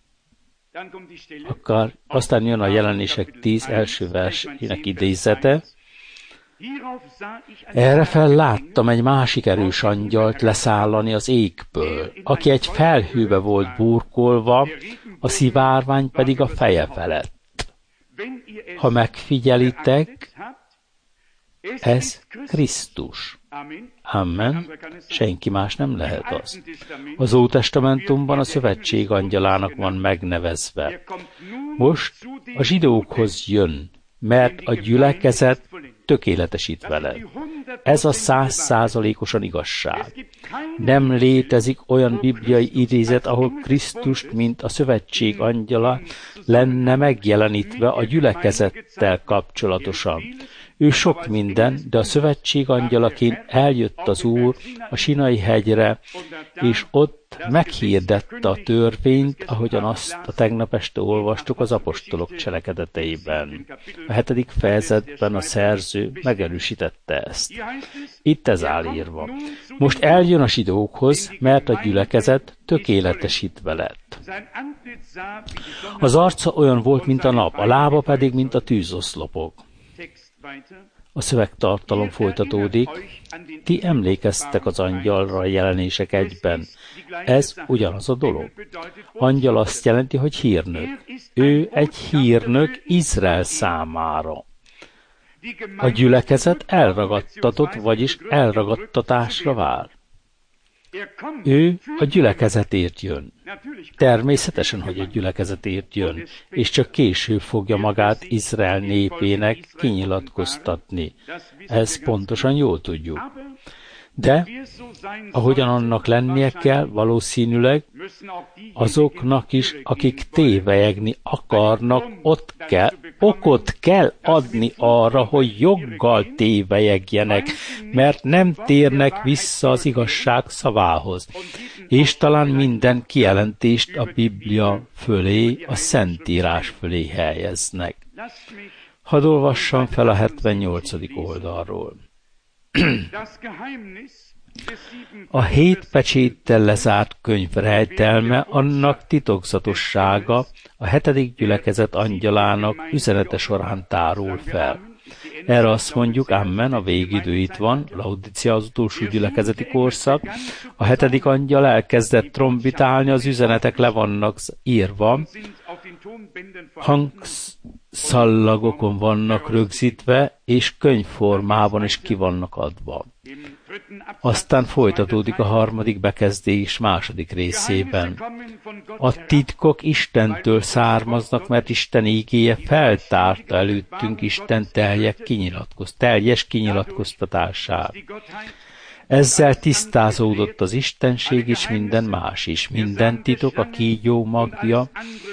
Aztán jön a Jelenések 10 első versének idézete. Errefel láttam egy másik erős angyalt leszállani az égből, aki egy felhőbe volt burkolva, a szivárvány pedig a feje felett. Ha megfigyelitek, ez Krisztus. Amen. Senki más nem lehet az. Az Ótestamentumban a szövetség angyalának van megnevezve. Most a zsidókhoz jön, mert a gyülekezet tökéletesítve lett. Ez a 100%-osan igazság. Nem létezik olyan bibliai idézet, ahol Krisztust, mint a szövetség angyala lenne megjelenítve a gyülekezettel kapcsolatosan. Ő sok minden, de a szövetség angyalaként eljött az Úr a Sinai hegyre, és ott meghirdette a törvényt, ahogyan azt a tegnap este olvastuk az apostolok cselekedeteiben. A 7. fejezetben a szerző megerősítette ezt. Itt ez áll írva. Most eljön a zsidókhoz, mert a gyülekezet tökéletesítve lett. Az arca olyan volt, mint a nap, a lába pedig, mint a tűzoszlopok. A szövegtartalom folytatódik. Ti emlékeztek az angyalra a Jelenések 1-ben. Ez ugyanaz a dolog. Angyal azt jelenti, hogy hírnök. Ő egy hírnök Izrael számára. A gyülekezet elragadtatott, vagyis elragadtatásra vár. Ő a gyülekezetért jön. Természetesen, hogy a gyülekezetért jön, és csak később fogja magát Izrael népének kinyilatkoztatni. Ezt pontosan jól tudjuk. De, ahogyan annak lennie kell, valószínűleg azoknak is, akik tévelyegni akarnak, okot kell adni arra, hogy joggal tévelyegjenek, mert nem térnek vissza az igazság szavához. És talán minden kijelentést a Biblia fölé, a Szentírás fölé helyeznek. Hadd olvassam fel a 78. oldalról. A 7 pecséttel lezárt könyv rejtelme, annak titokzatossága a 7. gyülekezet angyalának üzenete során tárul fel. Erre azt mondjuk, amen, a végidő itt van, Laodicea az utolsó gyülekezeti korszak, a 7. angyal elkezdett trombitálni, az üzenetek le vannak írva, hangszallagokon vannak rögzítve, és könyvformában is ki vannak adva. Aztán folytatódik a 3. bekezdés 2. részében. A titkok Istentől származnak, mert Isten ígéje feltárta előttünk Isten teljes kinyilatkoztatását. Ezzel tisztázódott az istenség és minden más is, minden titok, a kígyó magja,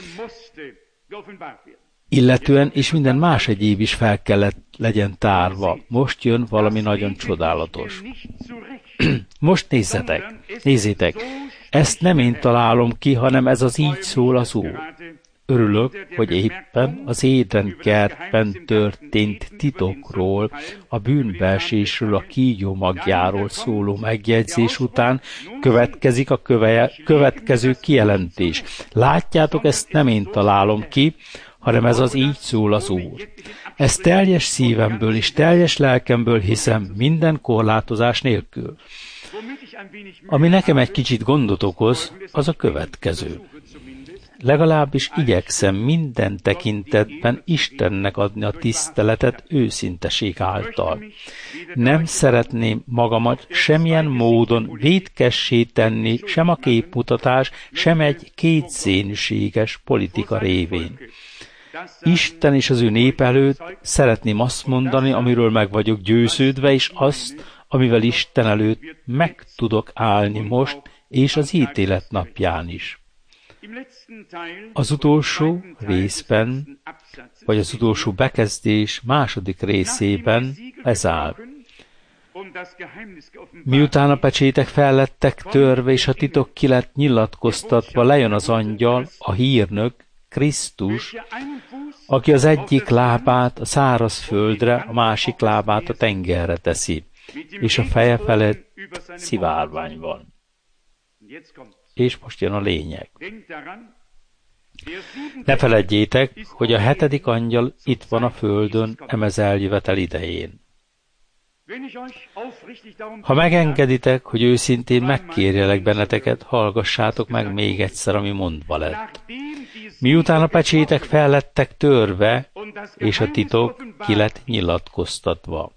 illetően és minden más egyéb is fel kellett legyen tárva. Most jön valami nagyon csodálatos. Most nézzétek, ezt nem én találom ki, hanem ez az így szól az Úr. Örülök, hogy éppen az Édenkertben történt titokról, a bűnbeesésről, a kígyó magjáról szóló megjegyzés után következik a következő kijelentés. Látjátok, ezt nem én találom ki, hanem ez az így szól az Úr. Ezt teljes szívemből és teljes lelkemből hiszem, minden korlátozás nélkül. Ami nekem egy kicsit gondot okoz, az a következő. legalábbis igyekszem minden tekintetben Istennek adni a tiszteletet őszinteség által. Nem szeretném magamat semmilyen módon vétkessé tenni, sem a képmutatás, sem egy kétszínűséges politika révén. Isten és az ő nép előtt szeretném azt mondani, amiről meg vagyok győződve, és azt, amivel Isten előtt meg tudok állni most, és az ítélet napján is. Az utolsó részben, vagy az utolsó bekezdés második részében ez áll. Miután a pecsétek fel lettek törve, és a titok ki lett nyilatkoztatva, lejön az angyal, a hírnök, Krisztus, aki az egyik lábát a száraz földre, a másik lábát a tengerre teszi, és a feje felett szivárvány van. És most jön a lényeg. Ne feledjétek, hogy a 7. angyal itt van a földön emez eljövetel idején. Ha megengeditek, hogy őszintén megkérjelek benneteket, hallgassátok meg még egyszer, ami mondva lett. Miután a pecsétek fel lettek törve, és a titok ki lett nyilatkoztatva.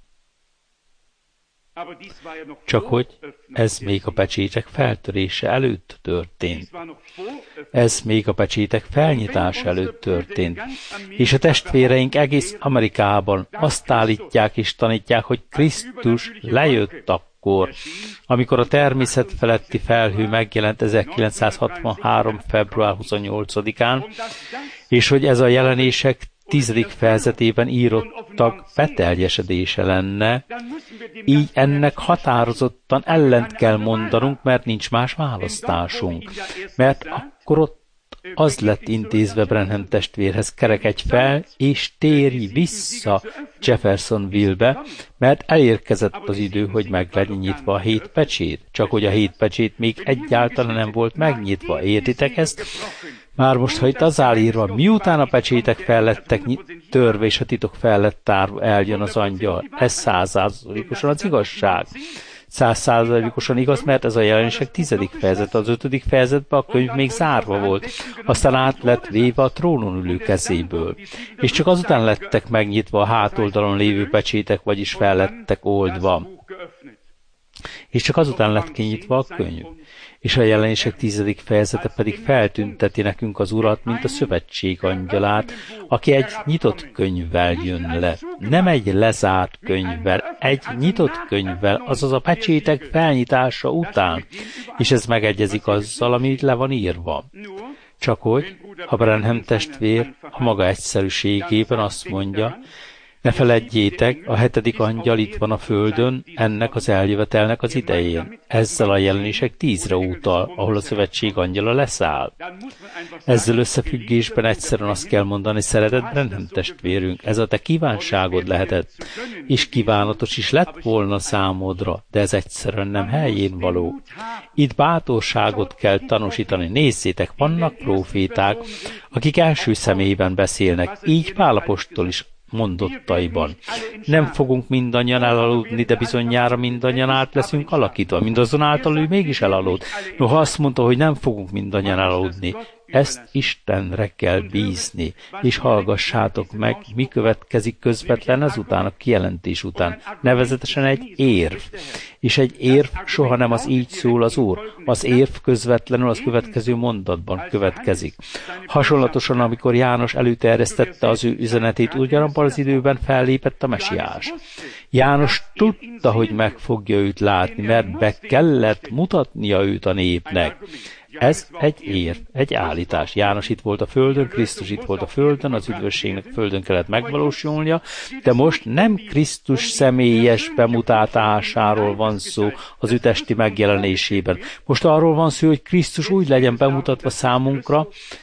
Csak hogy ez még a pecsétek feltörése előtt történt. Ez még a pecsétek felnyitása előtt történt. És a testvéreink egész Amerikában azt állítják és tanítják, hogy Krisztus lejött akkor, amikor a természet feletti felhő megjelent 1963. február 28-án, és hogy ez a jelenések 10. fejezetében írottak beteljesedése lenne, így ennek határozottan ellent kell mondanunk, mert nincs más választásunk. Mert akkor ott az lett intézve Branham testvérhez, kerekedj fel, és térj vissza Jeffersonville-be, mert elérkezett az idő, hogy meg legyen nyitva a 7 pecsét. Csak hogy a 7 pecsét még egyáltalán nem volt megnyitva. Értitek ezt? Már most, ha itt az áll írva, miután a pecsétek fel lettek törve, és a titok fel lett tárva, eljön az angyal. Ez 100%-osan az igazság. 100%-osan igaz, mert ez a jelenések 10. fejezet, az 5. fejezetben a könyv még zárva volt, aztán át lett véve a trónon ülő kezéből. És csak azután lettek megnyitva a hátoldalon lévő pecsétek, vagyis fel lettek oldva. És csak azután lett kinyitva a könyv. És a jelenések 10. fejezete pedig feltünteti nekünk az Urat, mint a szövetség angyalát, aki egy nyitott könyvvel jön le. Nem egy lezárt könyvvel, egy nyitott könyvvel, azaz a pecsétek felnyitása után. És ez megegyezik azzal, ami le van írva. Csak hogy, ha Branham testvér a maga egyszerűségében azt mondja, ne feledjétek, a 7. angyal itt van a földön, ennek az eljövetelnek az idején. Ezzel a jelenések 10-re utal, ahol a szövetség angyala leszáll. Ezzel összefüggésben egyszerűen azt kell mondani, szeretett Branham testvérünk, ez a te kívánságod lehetett, és kívánatos is lett volna számodra, de ez egyszerűen nem helyén való. Itt bátorságot kell tanúsítani. Nézzétek, vannak próféták, akik első személyben beszélnek, így Pál apostol is mondottaiban. Nem fogunk mindannyian elaludni, de bizonyára mindannyian át leszünk alakítva. Mindazonáltal ő mégis elaludt. Noha azt mondta, hogy nem fogunk mindannyian elaludni. Ezt Istenre kell bízni, és hallgassátok meg, mi következik közvetlen ezután, a kijelentés után. Nevezetesen egy érv. És egy érv soha nem az így szól az Úr. Az érv közvetlenül az következő mondatban következik. Hasonlatosan, amikor János előterjesztette az ő üzenetét, ugyanabban az időben fellépett a Mesiás. János tudta, hogy meg fogja őt látni, mert be kellett mutatnia őt a népnek. Ez egy érv, egy állítás. János itt volt a földön, Krisztus itt volt a földön, az üdvösségnek földön kellett megvalósulnia, de most nem Krisztus személyes bemutatásáról van szó az ő testi megjelenésében. Most arról van szó, hogy Krisztus úgy legyen bemutatva számunkra,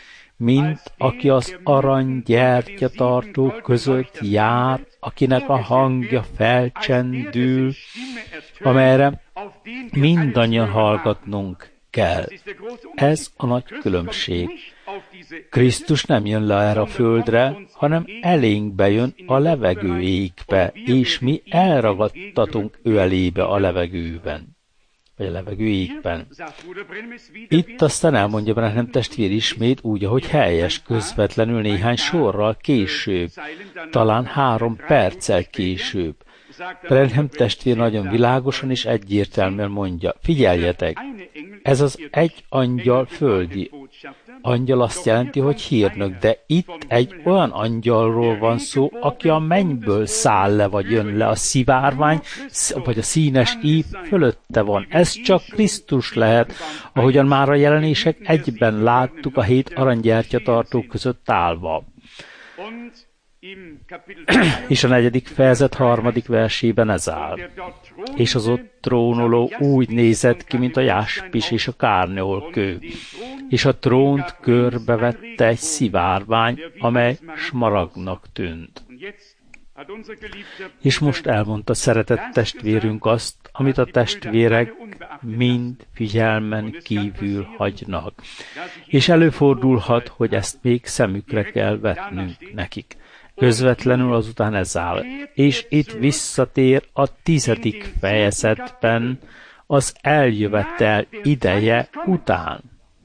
mint aki az aranygyertyatartó között jár, akinek a hangja felcsendül, amelyre mindannyian hallgatnunk kell. Ez a nagy különbség. Krisztus nem jön le erre a földre, hanem elénk bejön a levegő égbe, és mi elragadtatunk ő elébe a levegőben. vagy a levegő égben. Itt aztán elmondja Branham testvér ismét úgy, ahogy helyes, közvetlenül néhány sorral később, talán 3 perccel később. Branham testvér nagyon világosan és egyértelműen mondja, figyeljetek, ez az egy angyal földi. Angyal azt jelenti, hogy hírnök, de itt egy olyan angyalról van szó, aki a mennyből száll le, vagy jön le. A szivárvány, vagy a színes ív fölötte van. Ez csak Krisztus lehet, ahogyan már a jelenések 1-ben láttuk a 7 aranygyertyatartók között állva. És a 4. fejezet 3. versében ez áll. És az ott trónoló úgy nézett ki, mint a jáspis és a kárneolkő. És a trónt körbevette egy szivárvány, amely smaragdnak tűnt. És most elmondta szeretett testvérünk azt, amit a testvérek mind figyelmen kívül hagynak. És előfordulhat, hogy ezt még szemükre kell vetnünk nekik. Közvetlenül azután ez áll. És itt visszatér a 10. fejezetben az eljövetel ideje után.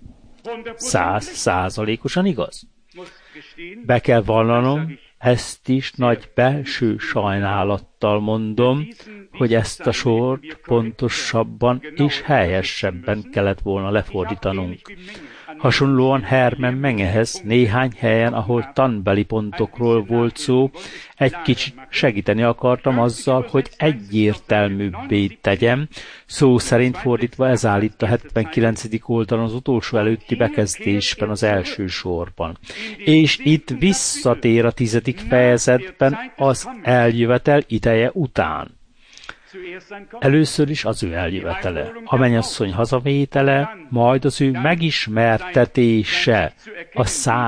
100%-osan igaz. Be kell vallanom, ezt is nagy belső sajnálattal mondom, hogy ezt a sort pontosabban és helyesebben kellett volna lefordítanunk. Hasonlóan Hermann Mengehez néhány helyen, ahol tanbeli pontokról volt szó, egy kicsit segíteni akartam azzal, hogy egyértelműbbé tegyem, szó szerint fordítva ez áll itt a 79. oldalon az utolsó előtti bekezdésben az első sorban. És itt visszatér a 10. fejezetben az eljövetel ideje után. Először is az ő eljövetele, a mennyasszony hazavétele, majd az ő megismertetése a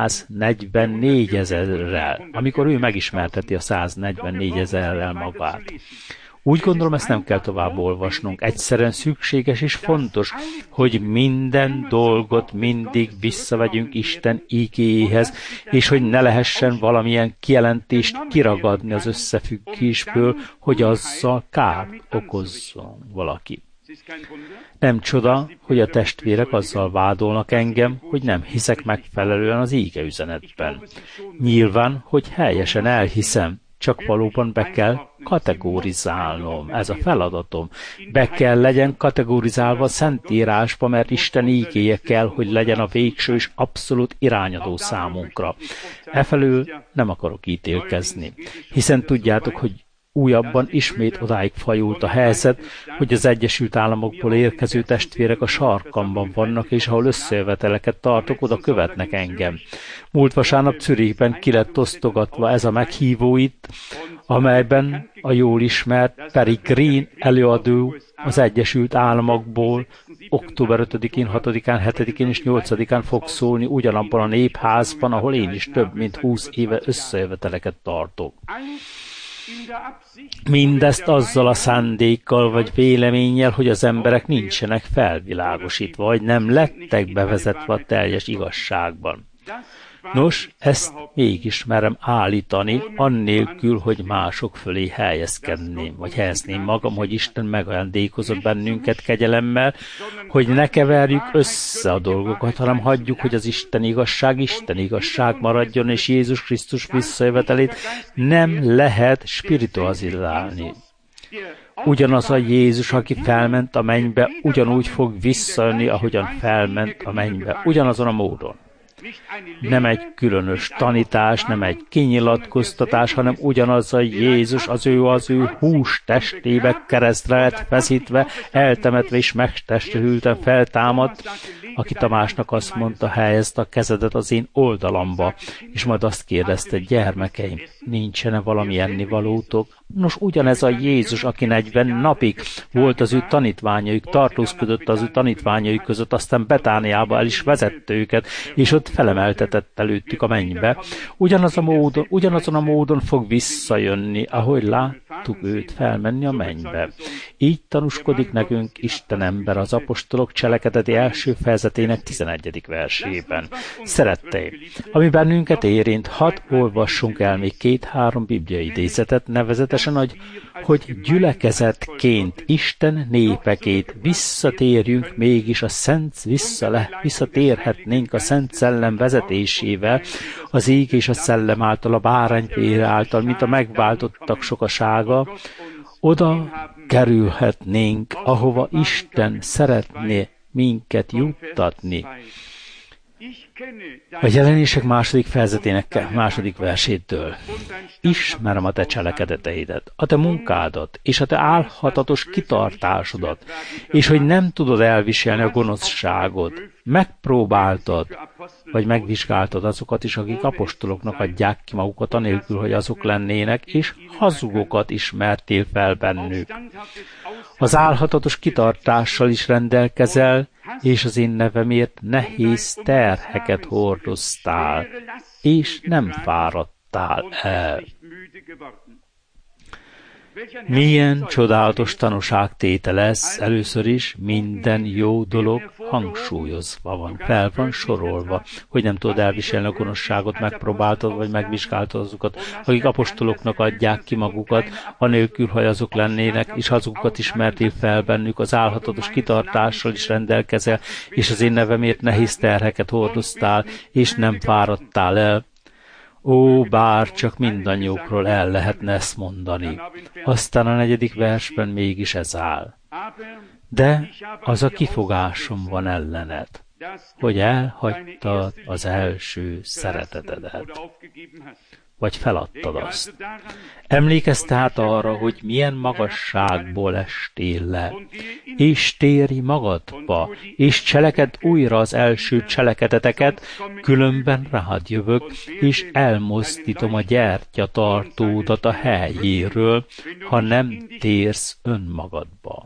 144 000-rel, amikor ő megismerteti a 144 000-rel magát. Úgy gondolom, ezt nem kell tovább olvasnunk. Egyszerűen szükséges és fontos, hogy minden dolgot mindig visszavegyünk Isten ígéjéhez, és hogy ne lehessen valamilyen kijelentést kiragadni az összefüggésből, hogy azzal kárt okozzon valaki. Nem csoda, hogy a testvérek azzal vádolnak engem, hogy nem hiszek megfelelően az égeüzenetben. Nyilván, hogy helyesen elhiszem, csak valóban be kell kategorizálnom. Ez a feladatom. Be kell legyen kategorizálva a Szentírásba, mert Isten ígéje kell, hogy legyen a végső és abszolút irányadó számunkra. Efelől nem akarok ítélkezni, hiszen tudjátok, hogy újabban ismét odáig fajult a helyzet, hogy az Egyesült Államokból érkező testvérek a sarkamban vannak, és ahol összejöveteleket tartok, oda követnek engem. Múlt vasárnap Zürichben ki lett osztogatva ez a meghívó itt, amelyben a jól ismert Perry Green előadó az Egyesült Államokból október 5-én, 6-án, 7-én és 8-án fog szólni ugyanabban a népházban, ahol én is több mint 20 éve összejöveteleket tartok. Mindezt azzal a szándékkal vagy véleménnyel, hogy az emberek nincsenek felvilágosítva, vagy nem lettek bevezetve a teljes igazságban. Nos, ezt mégis merem állítani, annélkül, hogy mások fölé helyezkedném, vagy helyezném magam, hogy Isten megajándékozott bennünket kegyelemmel, hogy ne keverjük össze a dolgokat, hanem hagyjuk, hogy az Isten igazság maradjon, és Jézus Krisztus visszajövetelét nem lehet spiritualizálni. Ugyanaz a Jézus, aki felment a mennybe, ugyanúgy fog visszajönni, ahogyan felment a mennybe, ugyanazon a módon. Nem egy különös tanítás, nem egy kinyilatkoztatás, hanem ugyanaz a Jézus, az ő hús testébe keresztre lett feszítve, eltemetve és megtestesülten feltámadt, aki Tamásnak azt mondta, helyezd a kezedet az én oldalamba, és majd azt kérdezte, gyermekeim, nincsene valami ennivalótok? Nos, ugyanez a Jézus, aki 40 napig volt az ő tanítványaik, tartózkodott az ő tanítványaik között, aztán Betániába el is vezette őket, és ott felemeltetett előttük a mennybe. Ugyanazon a módon fog visszajönni, ahogy láttuk őt felmenni a mennybe. Így tanúskodik nekünk Isten ember az apostolok cselekedeti első fejezetének 11. versében. Szeretteim, ami bennünket érint, hadd olvassunk el még 2-3 bibliai idézetet, nevezetesen rettenetesen nagy, hogy gyülekezetként, Isten népekét visszatérjünk mégis a visszatérhetnénk a Szent Szellem vezetésével, az Ég és a Szellem által, a bárányvér által, mint a megváltottak sokasága, oda kerülhetnénk, ahova Isten szeretné minket juttatni. A Jelenések második fejezetének második versétől. Ismerem a te cselekedeteidet, a te munkádat, és a te álhatatos kitartásodat, és hogy nem tudod elviselni a gonoszságot. Megpróbáltad, vagy megvizsgáltad azokat is, akik apostoloknak adják ki magukat, anélkül, hogy azok lennének, és hazugokat ismertél fel bennük. Az álhatatos kitartással is rendelkezel, és az én nevemért nehéz terheket hordoztál, és nem fáradtál el. Milyen csodálatos tanúságtétel ez, először is minden jó dolog hangsúlyozva van, fel van sorolva, hogy nem tudod elviselni a gonoszságot, megpróbáltad vagy megvizsgáltad azokat, akik apostoloknak adják ki magukat, anélkül, hogy azok lennének, és azokat ismertél fel bennük, az álhatatos kitartással is rendelkezel, és az én nevemért nehéz terheket hordoztál, és nem fáradtál el. Ó, bár csak mindannyiukról el lehetne ezt mondani. Aztán a 4. versben mégis ez áll. De az a kifogásom van ellened, hogy elhagytad az első szeretetedet, vagy feladtad azt. Emlékezz tehát arra, hogy milyen magasságból estél le, és térj magadba, és cselekedd újra az első cselekedeteket, különben rád jövök, és elmozdítom a gyertyatartódat a helyéről, ha nem térsz önmagadba.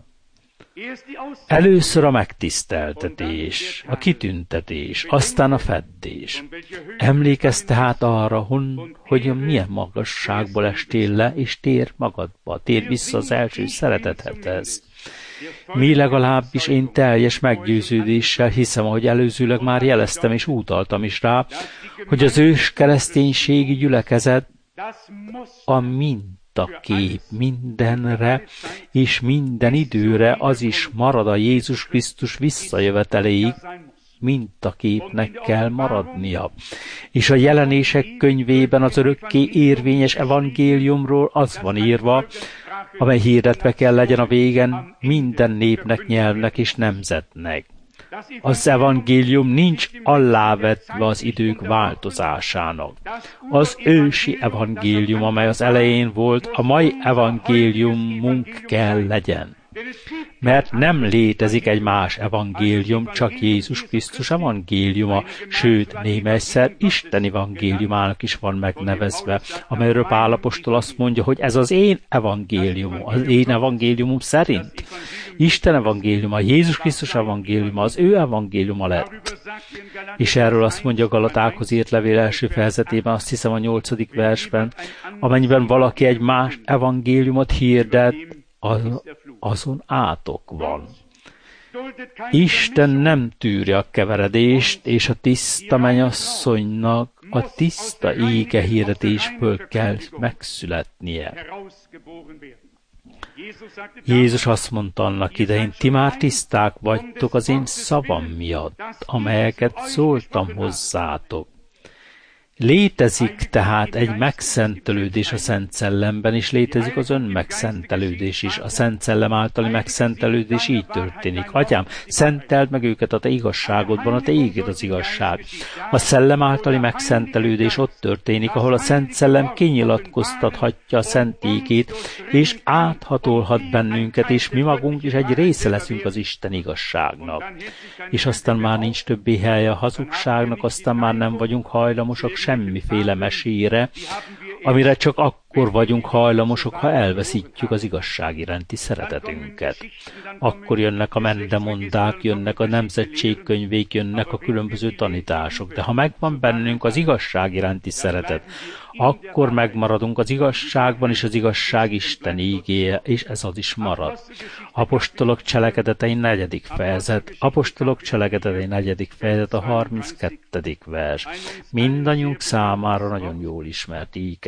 Először a megtiszteltetés, a kitüntetés, aztán a feddés. Emlékezz tehát arra, hogy milyen magasságból estél le, és tér magadba, tér vissza az első szeretethez. Mi legalábbis én teljes meggyőződéssel hiszem, ahogy előzőleg már jeleztem és utaltam is rá, hogy az ős kereszténységi gyülekezet a mintakép mindenre és minden időre az is marad a Jézus Krisztus visszajöveteléig, mintaképnek kell maradnia. És a Jelenések könyvében az örökké érvényes evangéliumról az van írva, amely hirdetve kell legyen a végen minden népnek, nyelvnek és nemzetnek. Az evangélium nincs alávetve az idők változásának. Az ősi evangélium, amely az elején volt, a mai evangéliumunk kell legyen. Mert nem létezik egy más evangélium, csak Jézus Krisztus evangéliuma, sőt, némelyszer Isten evangéliumának is van megnevezve, amelyről Pál apostol azt mondja, hogy ez az én evangéliumum, az én evangéliumum szerint. Isten evangéliuma, Jézus Krisztus evangéliuma, az ő evangéliuma lett. És erről azt mondja a Galatákhoz írt levél első fejezetében, azt hiszem a 8. versben, amennyiben valaki egy más evangéliumot hirdet, azon átok van. Isten nem tűri a keveredést, és a tiszta mennyasszonynak a tiszta ége hirdetésből kell megszületnie. Jézus azt mondta annak idején, ti már tiszták vagytok az én szavam miatt, amelyeket szóltam hozzátok. Létezik tehát egy megszentelődés a Szent Szellemben, és létezik az önmegszentelődés is. A Szent Szellem általi megszentelődés így történik. Atyám, szenteld meg őket a te igazságodban, a te éged az igazság. A Szellem általi megszentelődés ott történik, ahol a Szent Szellem kinyilatkoztathatja a szent ígét, és áthatolhat bennünket, és mi magunk is egy része leszünk az Isten igazságnak. És aztán már nincs többé helye a hazugságnak, aztán már nem vagyunk hajlamosak semmiféle mesére, amire csak akkor vagyunk hajlamosok, ha elveszítjük az igazság iránti szeretetünket. Akkor jönnek a mendemondák, jönnek a nemzetségkönyvék, jönnek a különböző tanítások, de ha megvan bennünk az igazság iránti szeretet, akkor megmaradunk az igazságban, és az igazság Isten ígéje, és ez az is marad. Apostolok cselekedetei 4. fejezet. Apostolok cselekedetei 4. fejezet, a 32. vers. Mindannyiunk számára nagyon jól ismert íge.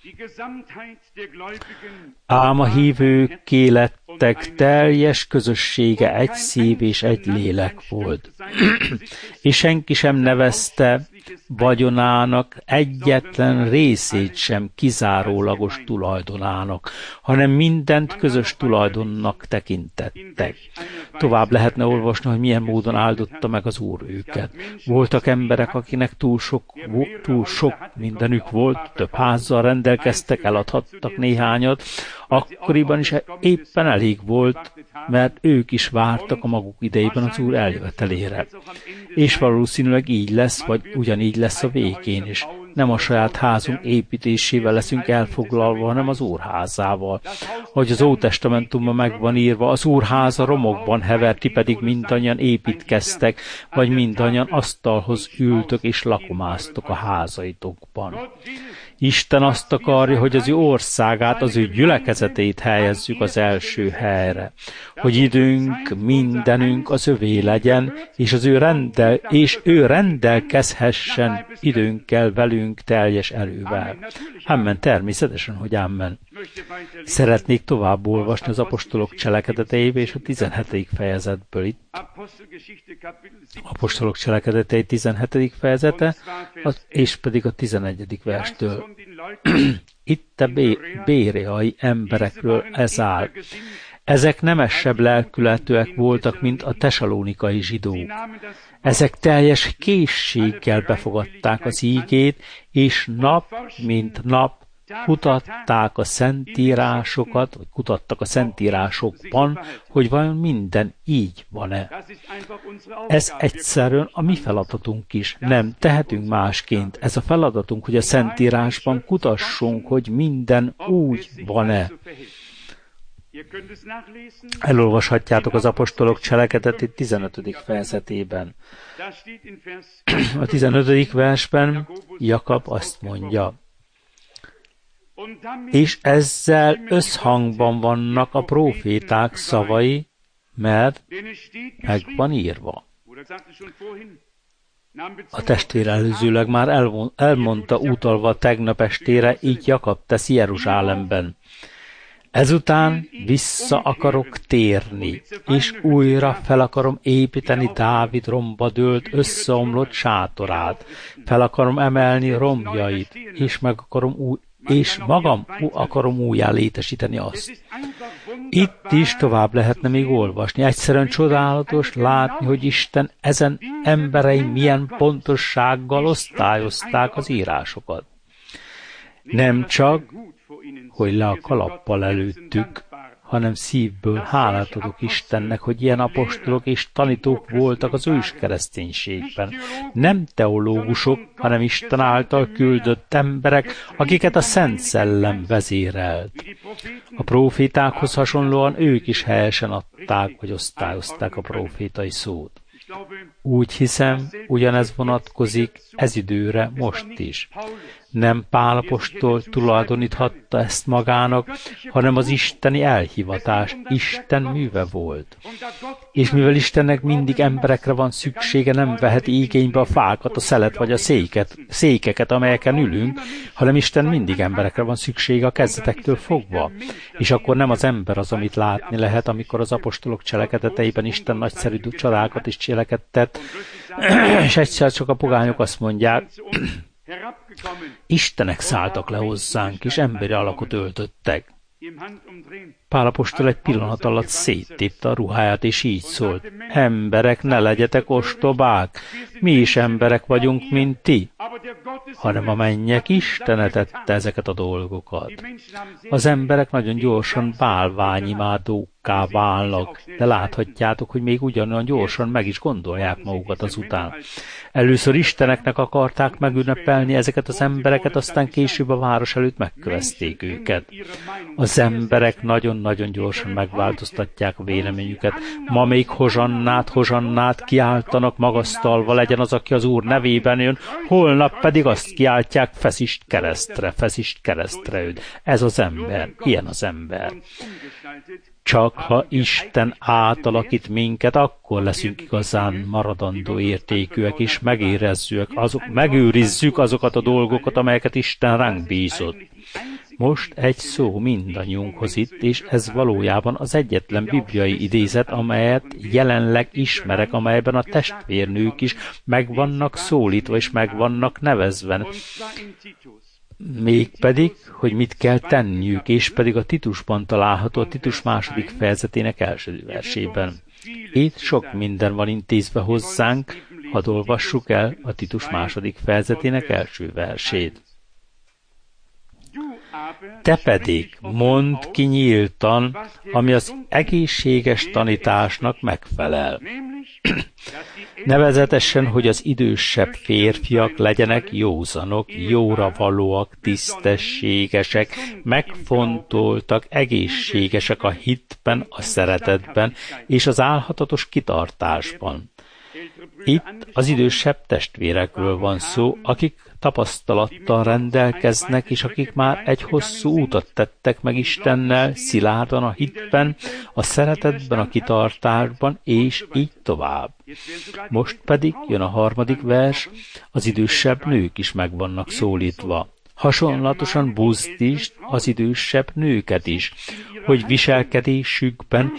Ám a hívőké lettek teljes közössége egy szív és egy lélek volt. És senki sem nevezte vagyonának egyetlen részét sem kizárólagos tulajdonának, hanem mindent közös tulajdonnak tekintettek. Tovább lehetne olvasni, hogy milyen módon áldotta meg az Úr őket. Voltak emberek, akinek túl sok mindenük volt, több házzal rendelkeztek, eladhattak néhányat, akkoriban is éppen elég volt, mert ők is vártak a maguk idejében az Úr eljövetelére. És valószínűleg így lesz, vagy ugyanígy lesz a végén is. Nem a saját házunk építésével leszünk elfoglalva, hanem az Úr házával. Ahogy az Ótestamentumban meg van írva, az Úr háza romokban hever, ti pedig mindannyian építkeztek, vagy mindannyian asztalhoz ültök és lakomáztok a házaitokban. Isten azt akarja, hogy az ő országát, az ő gyülekezetét helyezzük az első helyre. Hogy időnk, mindenünk az övé legyen, és ő rendelkezhessen időnkkel velünk teljes erővel. Amen, természetesen, hogy amen. Szeretnék tovább olvasni az apostolok cselekedeteibe és a 17. fejezetből itt. Apostolok cselekedetei 17. fejezete, és pedig a 11. verstől. Itt a béreai emberekről ez áll. Ezek nemesebb lelkületűek voltak, mint a tesalónikai zsidók. Ezek teljes készséggel befogadták az ígét, és nap mint nap kutattak a szentírásokban, hogy vajon minden így van-e. Ez egyszerűen a mi feladatunk is. Nem tehetünk másként. Ez a feladatunk, hogy a Szentírásban kutassunk, hogy minden úgy van-e. Elolvashatjátok az apostolok cselekedetét 15. fejezetében. A 15. versben Jakab azt mondja, és ezzel összhangban vannak a próféták szavai, mert meg van írva. A testvér előzőleg már elmondta utalva tegnap estére, így Jakab teszi Jeruzsálemben. Ezután vissza akarok térni, és újra fel akarom építeni Dávid romba dőlt, összeomlott sátorát. Fel akarom emelni romjait, és magam akarom újjá létesíteni azt. Itt is tovább lehetne még olvasni. Egyszerűen csodálatos látni, hogy Isten ezen emberei milyen pontossággal osztályozták az írásokat. Nem csak, hogy le a kalappal előttük, hanem szívből hálát adok Istennek, hogy ilyen apostolok és tanítók voltak az ős kereszténységben. Nem teológusok, hanem Isten által küldött emberek, akiket a Szent Szellem vezérelt. A prófétákhoz hasonlóan ők is helyesen adták, vagy osztályozták a prófétai szót. Úgy hiszem, ugyanez vonatkozik ez időre most is. Nem Pál apostol tulajdoníthatta ezt magának, hanem az isteni elhivatás, Isten műve volt. És mivel Istennek mindig emberekre van szüksége, nem veheti igénybe a fákat, a szelet vagy a székeket, amelyeken ülünk, hanem Isten mindig emberekre van szüksége a kezdetektől fogva. És akkor nem az ember az, amit látni lehet, amikor az apostolok cselekedeteiben Isten nagyszerű csodákat is cselekedett, és egyszer csak a pogányok azt mondják, Istenek szálltak le hozzánk, és emberi alakot öltöttek. Pál apostol egy pillanat alatt széttépte a ruháját, és így szólt, emberek, ne legyetek ostobák, mi is emberek vagyunk, mint ti, hanem a mennyek Istene tette ezeket a dolgokat. Az emberek nagyon gyorsan bálványimádókká válnak, de láthatjátok, hogy még ugyanolyan gyorsan meg is gondolják magukat azután. Először Isteneknek akarták megünnepelni ezeket az embereket, aztán később a város előtt megkövezték őket. Az emberek nagyon-nagyon gyorsan megváltoztatják a véleményüket. Ma még hozsannát kiáltanak magasztalva, legyen az, aki az Úr nevében jön, holnap pedig azt kiáltják, feszítsd keresztre őt. Ez az ember, ilyen az ember. Csak ha Isten átalakít minket, akkor leszünk igazán maradandó értékűek, és megőrizzük azokat a dolgokat, amelyeket Isten ránk bízott. Most egy szó mindannyiunkhoz itt, és ez valójában az egyetlen bibliai idézet, amelyet jelenleg ismerek, amelyben a testvérnők is meg vannak szólítva, és meg vannak nevezve. Mégpedig, hogy mit kell tenniük, és pedig a Titusban található, a Titus második fejezetének első versében. Itt sok minden van intézve hozzánk, hadd olvassuk el a Titus második fejezetének első versét. Te pedig mondd ki nyíltan, ami az egészséges tanításnak megfelel. Nevezetesen, hogy az idősebb férfiak legyenek józanok, jóra valóak, tisztességesek, megfontoltak, egészségesek a hitben, a szeretetben és az álhatatos kitartásban. Itt az idősebb testvérekről van szó, akik tapasztalattal rendelkeznek, és akik már egy hosszú útat tettek meg Istennel, szilárdan a hitben, a szeretetben, a kitartásban, és így tovább. Most pedig jön a harmadik vers, az idősebb nők is meg vannak szólítva. Hasonlatosan buzdítsd az idősebb nőket is, hogy viselkedésükben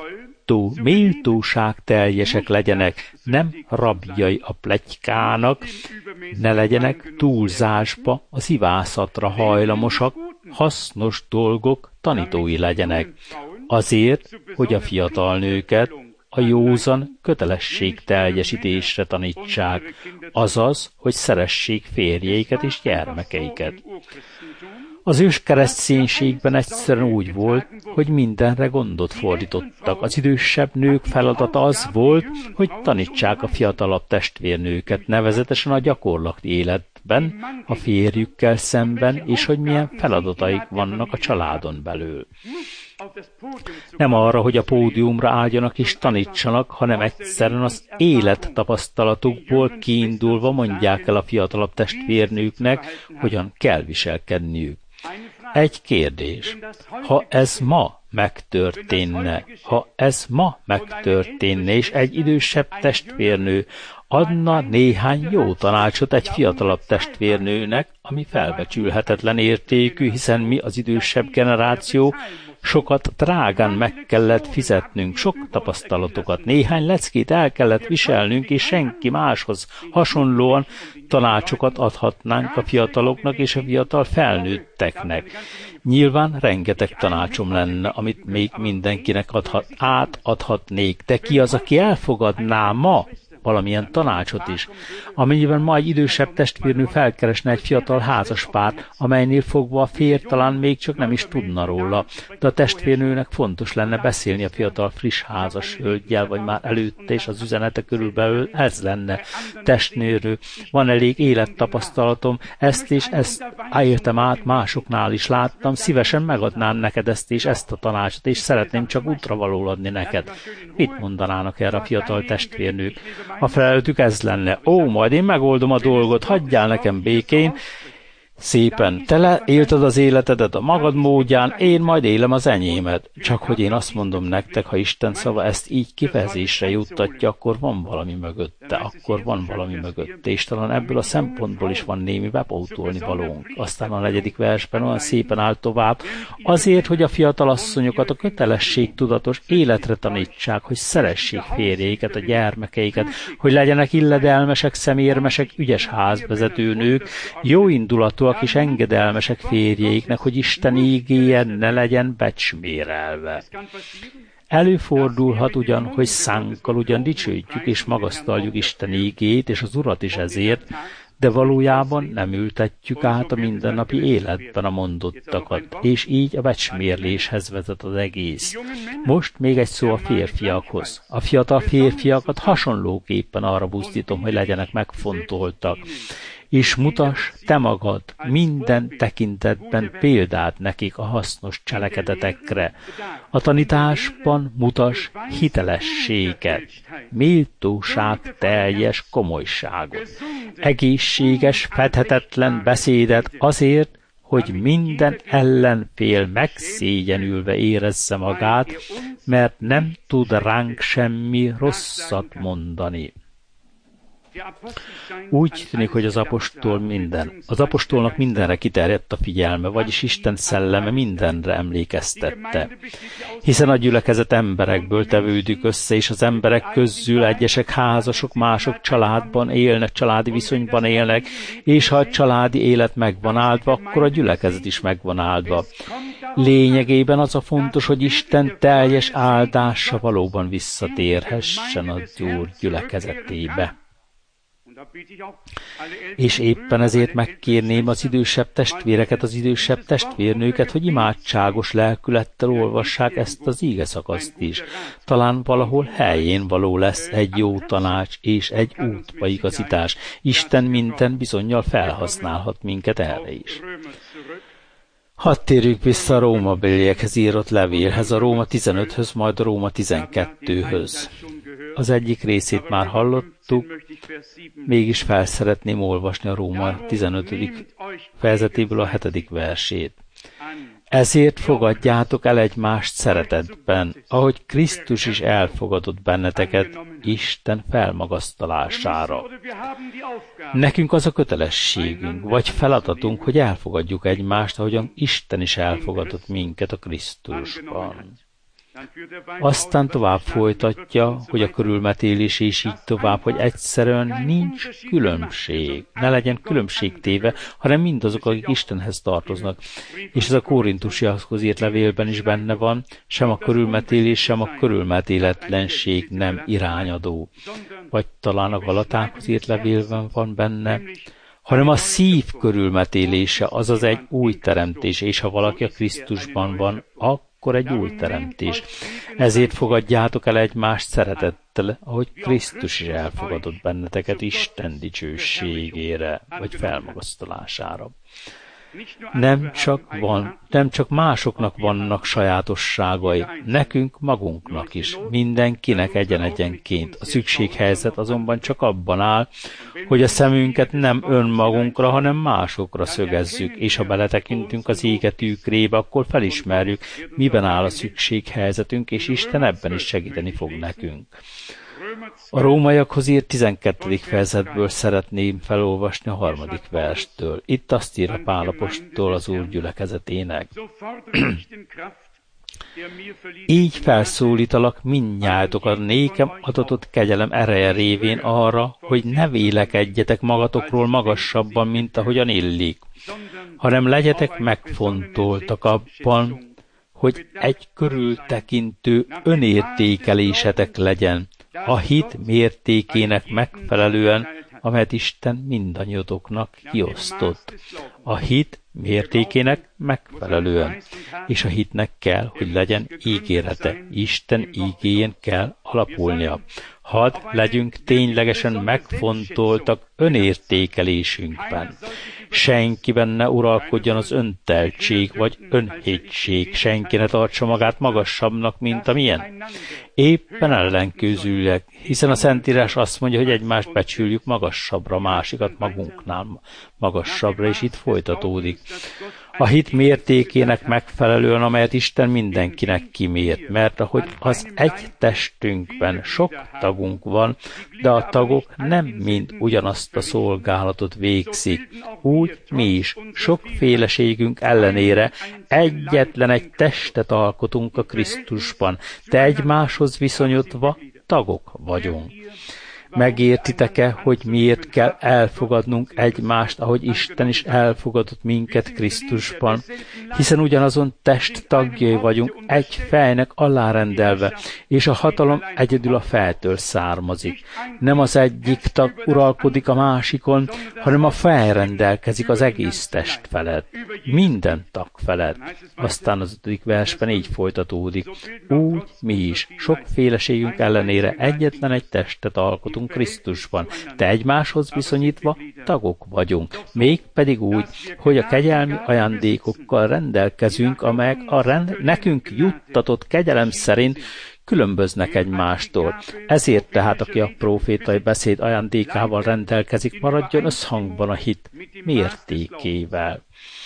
méltóságteljesek legyenek, nem rabjai a pletykának, ne legyenek túlzásba, az ivászatra hajlamosak, hasznos dolgok tanítói legyenek, azért, hogy a fiatal nőket a józan kötelességteljesítésre tanítsák, azaz, hogy szeressék férjeiket és gyermekeiket. Az őskereszténységben egyszerűen úgy volt, hogy mindenre gondot fordítottak. Az idősebb nők feladata az volt, hogy tanítsák a fiatalabb testvérnőket, nevezetesen a gyakorlati életben, a férjükkel szemben, és hogy milyen feladataik vannak a családon belül. Nem arra, hogy a pódiumra álljanak és tanítsanak, hanem egyszerűen az élettapasztalatukból kiindulva mondják el a fiatalabb testvérnőknek, hogyan kell viselkedniük. Egy kérdés. Ha ez ma megtörténne, és egy idősebb testvérnő adna néhány jó tanácsot egy fiatalabb testvérnőnek, ami felbecsülhetetlen értékű, hiszen mi az idősebb generáció sokat drágán meg kellett fizetnünk, sok tapasztalatokat, néhány leckét el kellett viselnünk, és senki máshoz hasonlóan tanácsokat adhatnánk a fiataloknak és a fiatal felnőtteknek. Nyilván rengeteg tanácsom lenne, amit még mindenkinek átadhatnék, de ki az, aki elfogadná ma valamilyen tanácsot is. Amennyiben ma egy idősebb testvérnő felkeresne egy fiatal házaspárt, amelynél fogva a férj talán még csak nem is tudna róla, de a testvérnőnek fontos lenne beszélni a fiatal friss házas hölggyel, vagy már előtte, és az üzenete körülbelül ez lenne. Testnőrő, van elég élettapasztalatom, ezt és ezt éltem át, másoknál is láttam, szívesen megadnám neked ezt és ezt a tanácsot, és szeretném csak útravalóul adni neked. Mit mondanának erre a fiatal testvérnők? A felelőttük ez lenne, majd én megoldom a dolgot, hagyjál nekem békén, szépen, te élted az életedet a magad módján, én majd élem az enyémet. Csak hogy én azt mondom nektek, ha Isten szava ezt így kifejezésre juttatja, akkor van valami mögötte, és talán ebből a szempontból is van némi bepótolni valónk. Aztán a 4. versben olyan szépen áll tovább, azért, hogy a fiatal asszonyokat a kötelességtudatos életre tanítsák, hogy szeressék férjeiket, a gyermekeiket, hogy legyenek illedelmesek, szemérmesek, ügyes házvezetőnők, jó indulatú és engedelmesek férjeiknek, hogy Isten ígéje ne legyen becsmérelve. Előfordulhat ugyan, hogy szánkkal ugyan dicsőítjük és magasztaljuk Isten ígéjét és az Urat is ezért, de valójában nem ültetjük át a mindennapi életben a mondottakat, és így a becsmérléshez vezet az egész. Most még egy szó a férfiakhoz. A fiatal férfiakat hasonlóképpen arra buzdítom, hogy legyenek megfontoltak, és mutass te magad minden tekintetben példát nekik a hasznos cselekedetekre. A tanításban mutass hitelességet, méltóság teljes komolyságot, egészséges, fedhetetlen beszédet azért, hogy minden ellenfél megszégyenülve érezze magát, mert nem tud ránk semmi rosszat mondani. Úgy tűnik, hogy az apostolnak mindenre kiterjedt a figyelme, vagyis Isten szelleme mindenre emlékeztette. Hiszen a gyülekezet emberekből tevődik össze, és az emberek közül egyesek házasok, mások családban élnek, családi viszonyban élnek, és ha a családi élet megvan áldva, akkor a gyülekezet is megvan áldva. Lényegében az a fontos, hogy Isten teljes áldása valóban visszatérhessen az Úr gyülekezetébe. És éppen ezért megkérném az idősebb testvéreket, az idősebb testvérnőket, hogy imádságos lelkülettel olvassák ezt az ígeszakaszt is. Talán valahol helyén való lesz egy jó tanács és egy útbaigazítás. Isten minden bizonnyal felhasználhat minket erre is. Hadd térjük vissza a Rómabeliekhez írott levélhez, a Róma 15-höz, majd a Róma 12-höz. Az egyik részét már hallottuk, mégis fel szeretném olvasni a Róma 15. fejezetéből a 7. versét. Ezért fogadjátok el egymást szeretetben, ahogy Krisztus is elfogadott benneteket Isten felmagasztalására. Nekünk az a kötelességünk, vagy feladatunk, hogy elfogadjuk egymást, ahogyan Isten is elfogadott minket a Krisztusban. Aztán tovább folytatja, hogy a körülmetélés és így tovább, hogy egyszerűen nincs különbség. Ne legyen különbség téve, hanem mindazok, akik Istenhez tartoznak. És ez a korintusiakhoz írt levélben is benne van, sem a körülmetélés, sem a körülmetéletlenség nem irányadó. Vagy talán a Galatákhoz írt levélben van benne, hanem a szív körülmetélése, azaz egy új teremtés, és ha valaki a Krisztusban van, akkor egy új teremtés. Ezért fogadjátok el egymást szeretettel, ahogy Krisztus is elfogadott benneteket Isten dicsőségére, vagy felmagasztalására. Nem csak másoknak vannak sajátosságai, nekünk magunknak is, mindenkinek egyen-egyenként. A szükséghelyzet azonban csak abban áll, hogy a szemünket nem önmagunkra, hanem másokra szögezzük, és ha beletekintünk az ége tükrébe, akkor felismerjük, miben áll a szükséghelyzetünk, és Isten ebben is segíteni fog nekünk. A rómaiakhoz írt 12. fejezetből szeretném felolvasni a 3. verstől. Itt azt ír a Pál apostol az Úr gyülekezetének. Így felszólítalak mindnyájatokat nékem adatott kegyelem ereje révén arra, hogy ne vélekedjetek magatokról magasabban, mint ahogyan illik, hanem legyetek megfontoltak abban, hogy egy körültekintő önértékelésetek legyen, a hit mértékének megfelelően, amelyet Isten mindannyiatoknak kiosztott. A hit mértékének megfelelően, és a hitnek kell, hogy legyen ígérete. Isten ígéjén kell alapulnia. Hadd legyünk ténylegesen megfontoltak önértékelésünkben. Senkiben ne uralkodjon az önteltség vagy önhittség, senki ne tartsa magát magasabbnak, mint amilyen. Éppen ellenkezőleg, hiszen a Szentírás azt mondja, hogy egymást becsüljük magasabbra, a másikat magunknál magasabbra, és itt folytatódik. A hit mértékének megfelelően, amelyet Isten mindenkinek kimért, mert ahogy az egy testünkben sok tagunk van, de a tagok nem mind ugyanazt a szolgálatot végzik. Úgy mi is, sokféleségünk ellenére egyetlen egy testet alkotunk a Krisztusban, de egymáshoz viszonyodva tagok vagyunk. Megértitek-e, hogy miért kell elfogadnunk egymást, ahogy Isten is elfogadott minket Krisztusban? Hiszen ugyanazon test tagjai vagyunk, egy fejnek alárendelve, és a hatalom egyedül a fejtől származik. Nem az egyik tag uralkodik a másikon, hanem a fej rendelkezik az egész test felett, minden tag felett. Aztán az 5. versben így folytatódik. Úgy mi is, sokféleségünk ellenére egyetlen egy testet alkotunk Krisztusban, de egymáshoz viszonyítva tagok vagyunk, mégpedig úgy, hogy a kegyelmi ajándékokkal rendelkezünk, amelyek nekünk juttatott kegyelem szerint különböznek egymástól. Ezért tehát, aki a prófétai beszéd ajándékával rendelkezik, maradjon összhangban a hit mértékével.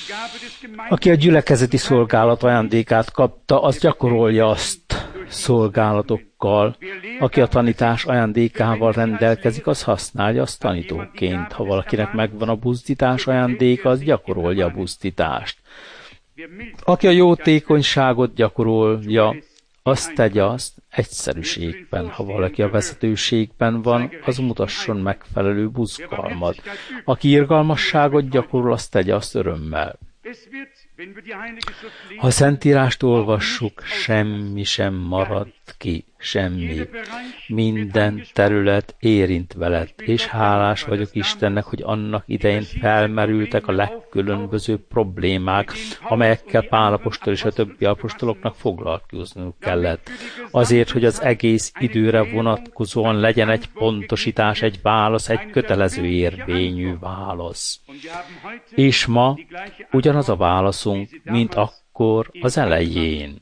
Aki a gyülekezeti szolgálat ajándékát kapta, az gyakorolja azt szolgálatokkal. Aki a tanítás ajándékával rendelkezik, az használja azt tanítóként. Ha valakinek megvan a buzdítás ajándéka, az gyakorolja a buzdítást. Aki a jótékonyságot gyakorolja, azt tegye azt egyszerűségben. Ha valaki a vezetőségben van, az mutasson megfelelő buzgalmat. Aki irgalmasságot gyakorol, azt tegye azt örömmel. Ha a Szentírást olvassuk, semmi sem marad ki, semmi. Minden terület érintve lett, és hálás vagyok Istennek, hogy annak idején felmerültek a legkülönbözőbb problémák, amelyekkel Pál apostol és a többi apostoloknak foglalkozniuk kellett. Azért, hogy az egész időre vonatkozóan legyen egy pontosítás, egy válasz, egy kötelező érvényű válasz. És ma ugyanaz a válaszunk, mint akkor az elején.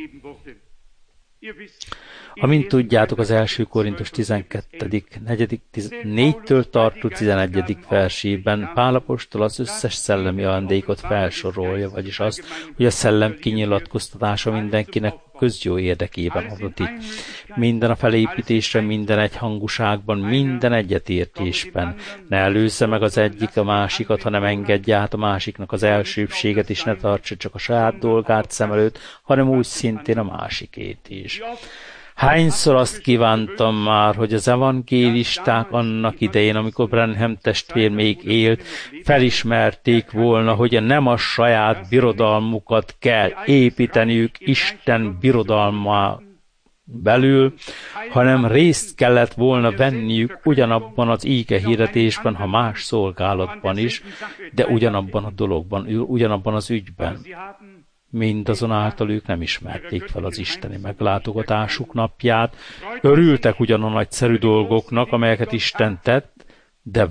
Amint tudjátok, az 1. Korintus 12. 4-től tartó 11. versében Pál apostol az összes szellemi ajándékot felsorolja, vagyis azt, hogy a szellem kinyilatkoztatása mindenkinek közjó érdekében adatik. Minden a felépítésre, minden egyhangúságban, minden egyetértésben. Ne előzze meg az egyik a másikat, hanem engedje át a másiknak az elsőbbséget, és ne tartsa csak a saját dolgát szem előtt, hanem úgy szintén a másikét is. Hányszor azt kívántam már, hogy az evangélisták annak idején, amikor Branham testvér még élt, felismerték volna, hogy nem a saját birodalmukat kell építeniük Isten birodalma belül, hanem részt kellett volna venniük ugyanabban az ígehirdetésben, ha más szolgálatban is, de ugyanabban a dologban, ugyanabban az ügyben. Mindazonáltal ők nem ismerték fel az isteni meglátogatásuk napját, örültek ugyan a nagyszerű dolgoknak, amelyeket Isten tett, de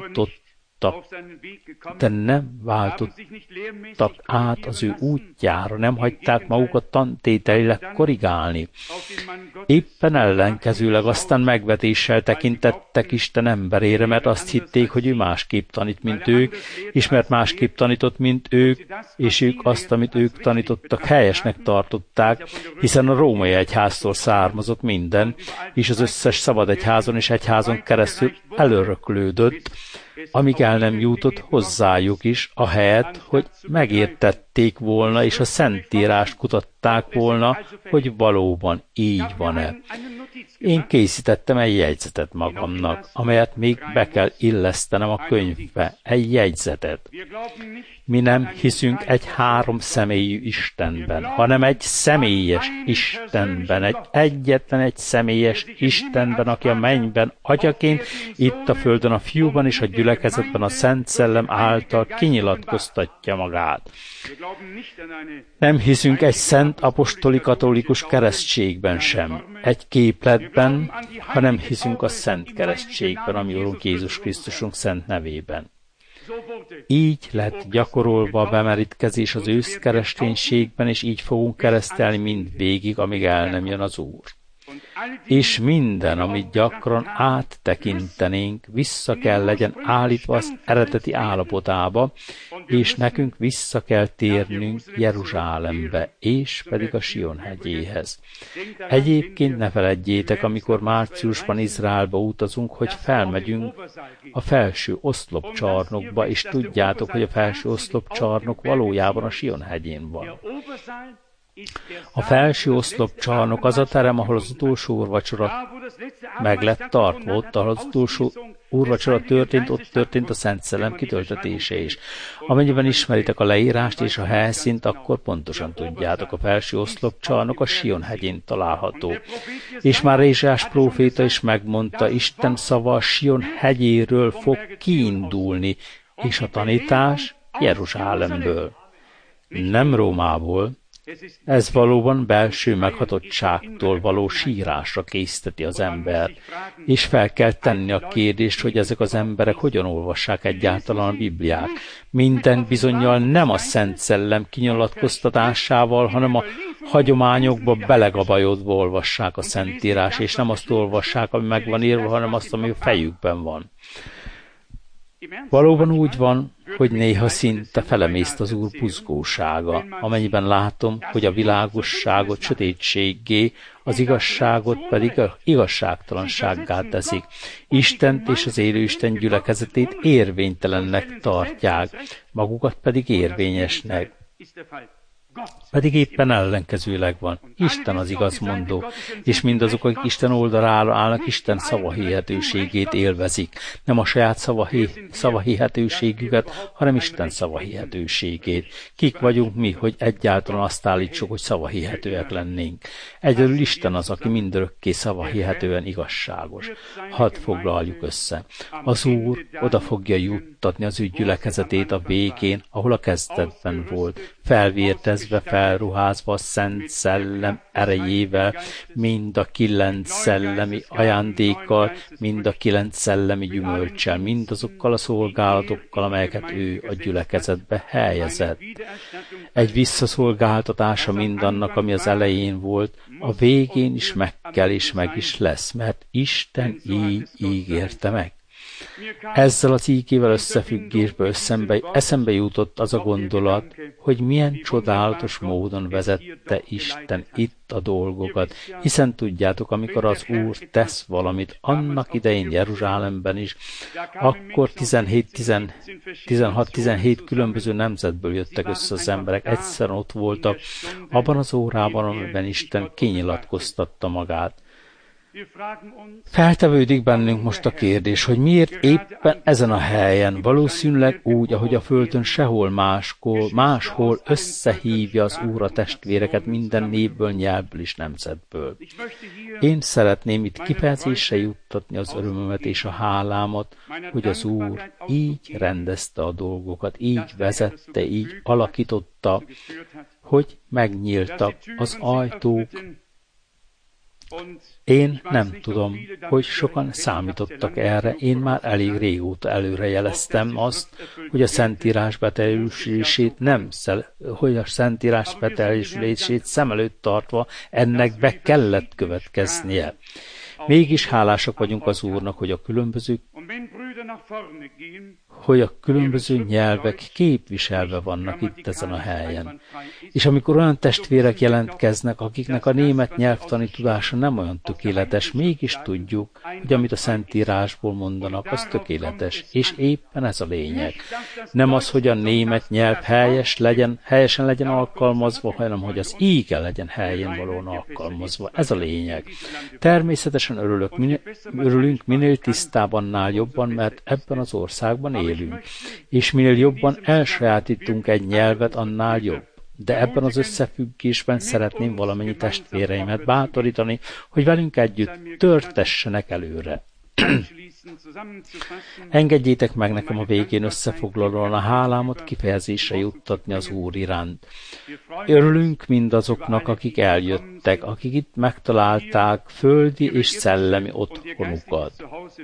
nem váltottak át az ő útjára, nem hagyták magukat tantételileg korrigálni. Éppen ellenkezőleg aztán megvetéssel tekintettek Isten emberére, mert azt hitték, hogy ő másképp tanít, mint ők, és mert másképp tanított, mint ők, és ők azt, amit ők tanítottak, helyesnek tartották, hiszen a római egyháztól származott minden, és az összes szabad egyházon és egyházon keresztül elöröklődött, amíg el nem jutott hozzájuk is, ahelyett, hogy megértették volna, és a Szentírást kutatták volna, hogy valóban így van-e. Én készítettem egy jegyzetet magamnak, amelyet még be kell illesztenem a könyvbe, egy jegyzetet. Mi nem hiszünk egy 3 személyű Istenben, hanem egy személyes Istenben, egyetlen egy személyes Istenben, aki a mennyben atyaként, itt a földön a Fiúban és a gyülekezetben a Szent Szellem által kinyilatkoztatja magát. Nem hiszünk egy szent apostoli katolikus keresztségben sem, egy képletben, hanem hiszünk a szent keresztségben, ami Urunk Jézus Krisztusunk szent nevében. Így lett gyakorolva a bemerítkezés az őszkereszténységben, és így fogunk keresztelni mindvégig, amíg el nem jön az Úr. És minden, amit gyakran áttekintenénk, vissza kell legyen állítva az eredeti állapotába, és nekünk vissza kell térnünk Jeruzsálembe, és pedig a Sion hegyéhez. Egyébként ne feledjétek, amikor márciusban Izraelbe utazunk, hogy felmegyünk a felső oszlopcsarnokba, és tudjátok, hogy a felső oszlopcsarnok valójában a Sion hegyén van. A felső oszlopcsarnok az a terem, ahol az utolsó úrvacsora meg lett tartva, ott, ahol az utolsó úrvacsora történt, ott történt a Szent Szellem kitöltetése is. Amennyiben ismeritek a leírást és a helyszínt, akkor pontosan tudjátok, a felső oszlopcsarnok a Sion hegyén található. És már Ézsaiás próféta is megmondta, Isten szava a Sion hegyéről fog kiindulni, és a tanítás Jeruzsálemből, nem Rómából. Ez valóban belső meghatottságtól való sírásra készteti az ember, és fel kell tenni a kérdést, hogy ezek az emberek hogyan olvassák egyáltalán a Bibliát. Minden bizonnyal nem a Szent Szellem kinyilatkoztatásával, hanem a hagyományokba belegabajodva olvassák a Szentírás, és nem azt olvassák, ami meg van írva, hanem azt, ami a fejükben van. Valóban úgy van, hogy néha szinte felemészt az Úr buzgósága, amennyiben látom, hogy a világosságot sötétséggé, az igazságot pedig igazságtalansággá teszik. Istent és az élő Isten gyülekezetét érvénytelennek tartják, magukat pedig érvényesnek. Pedig éppen ellenkezőleg van. Isten az igazmondó, és mindazok, akik Isten oldalára állnak, Isten szavahihetőségét élvezik. Nem a saját szavahihetőségüket, hanem Isten szavahihetőségét. Kik vagyunk mi, hogy egyáltalán azt állítsuk, hogy szavahihetőek lennénk. Egyedül Isten az, aki mindörökké szavahihetően igazságos. Hadd foglaljuk össze. Az Úr oda fogja juttatni az ő gyülekezetét a végén, ahol a kezdetben volt, felvértezve, felruházva a Szent Szellem erejével, mind a 9 szellemi ajándékkal, mind a 9 szellemi gyümölccsel, mindazokkal a szolgálatokkal, amelyeket ő a gyülekezetbe helyezett. Egy visszaszolgáltatása mindannak, ami az elején volt, a végén is meg kell és meg is lesz, mert Isten így ígérte meg. Ezzel az ígével összefüggésből eszembe jutott az a gondolat, hogy milyen csodálatos módon vezette Isten itt a dolgokat, hiszen tudjátok, amikor az Úr tesz valamit, annak idején Jeruzsálemben is, akkor 16-17 különböző nemzetből jöttek össze az emberek, egyszerűen ott voltak, abban az órában, amiben Isten kinyilatkoztatta magát. Feltevődik bennünk most a kérdés, hogy miért éppen ezen a helyen, valószínűleg úgy, ahogy a földön sehol máshol összehívja az Úr a testvéreket minden népből, nyelvből és nemzetből. Én szeretném itt kifejezésre juttatni az örömömet és a hálámat, hogy az Úr így rendezte a dolgokat, így vezette, így alakította, hogy megnyíltak az ajtók. Én nem tudom, hogy sokan számítottak erre, én már elég régóta előrejeleztem azt, hogy a Szentírás beteljesülését szem előtt tartva ennek be kellett következnie. Mégis hálásak vagyunk az Úrnak, hogy a különböző nyelvek képviselve vannak itt ezen a helyen. És amikor olyan testvérek jelentkeznek, akiknek a német nyelvtani tudása nem olyan tökéletes, mégis tudjuk, hogy amit a Szentírásból mondanak, az tökéletes. És éppen ez a lényeg. Nem az, hogy a német nyelv helyesen legyen alkalmazva, hanem hogy az íge legyen helyén valóan alkalmazva. Ez a lényeg. Természetesen örülünk minél tisztábbannál jobban, mert ebben az országban élünk. És minél jobban elsajátítunk egy nyelvet, annál jobb. De ebben az összefüggésben szeretném valamennyi testvéreimet bátorítani, hogy velünk együtt törtessenek előre. Engedjétek meg nekem a végén összefoglalóan a hálámat kifejezésre juttatni az Úr iránt. Örülünk mindazoknak, akik eljöttek, akik itt megtalálták földi és szellemi otthonukat.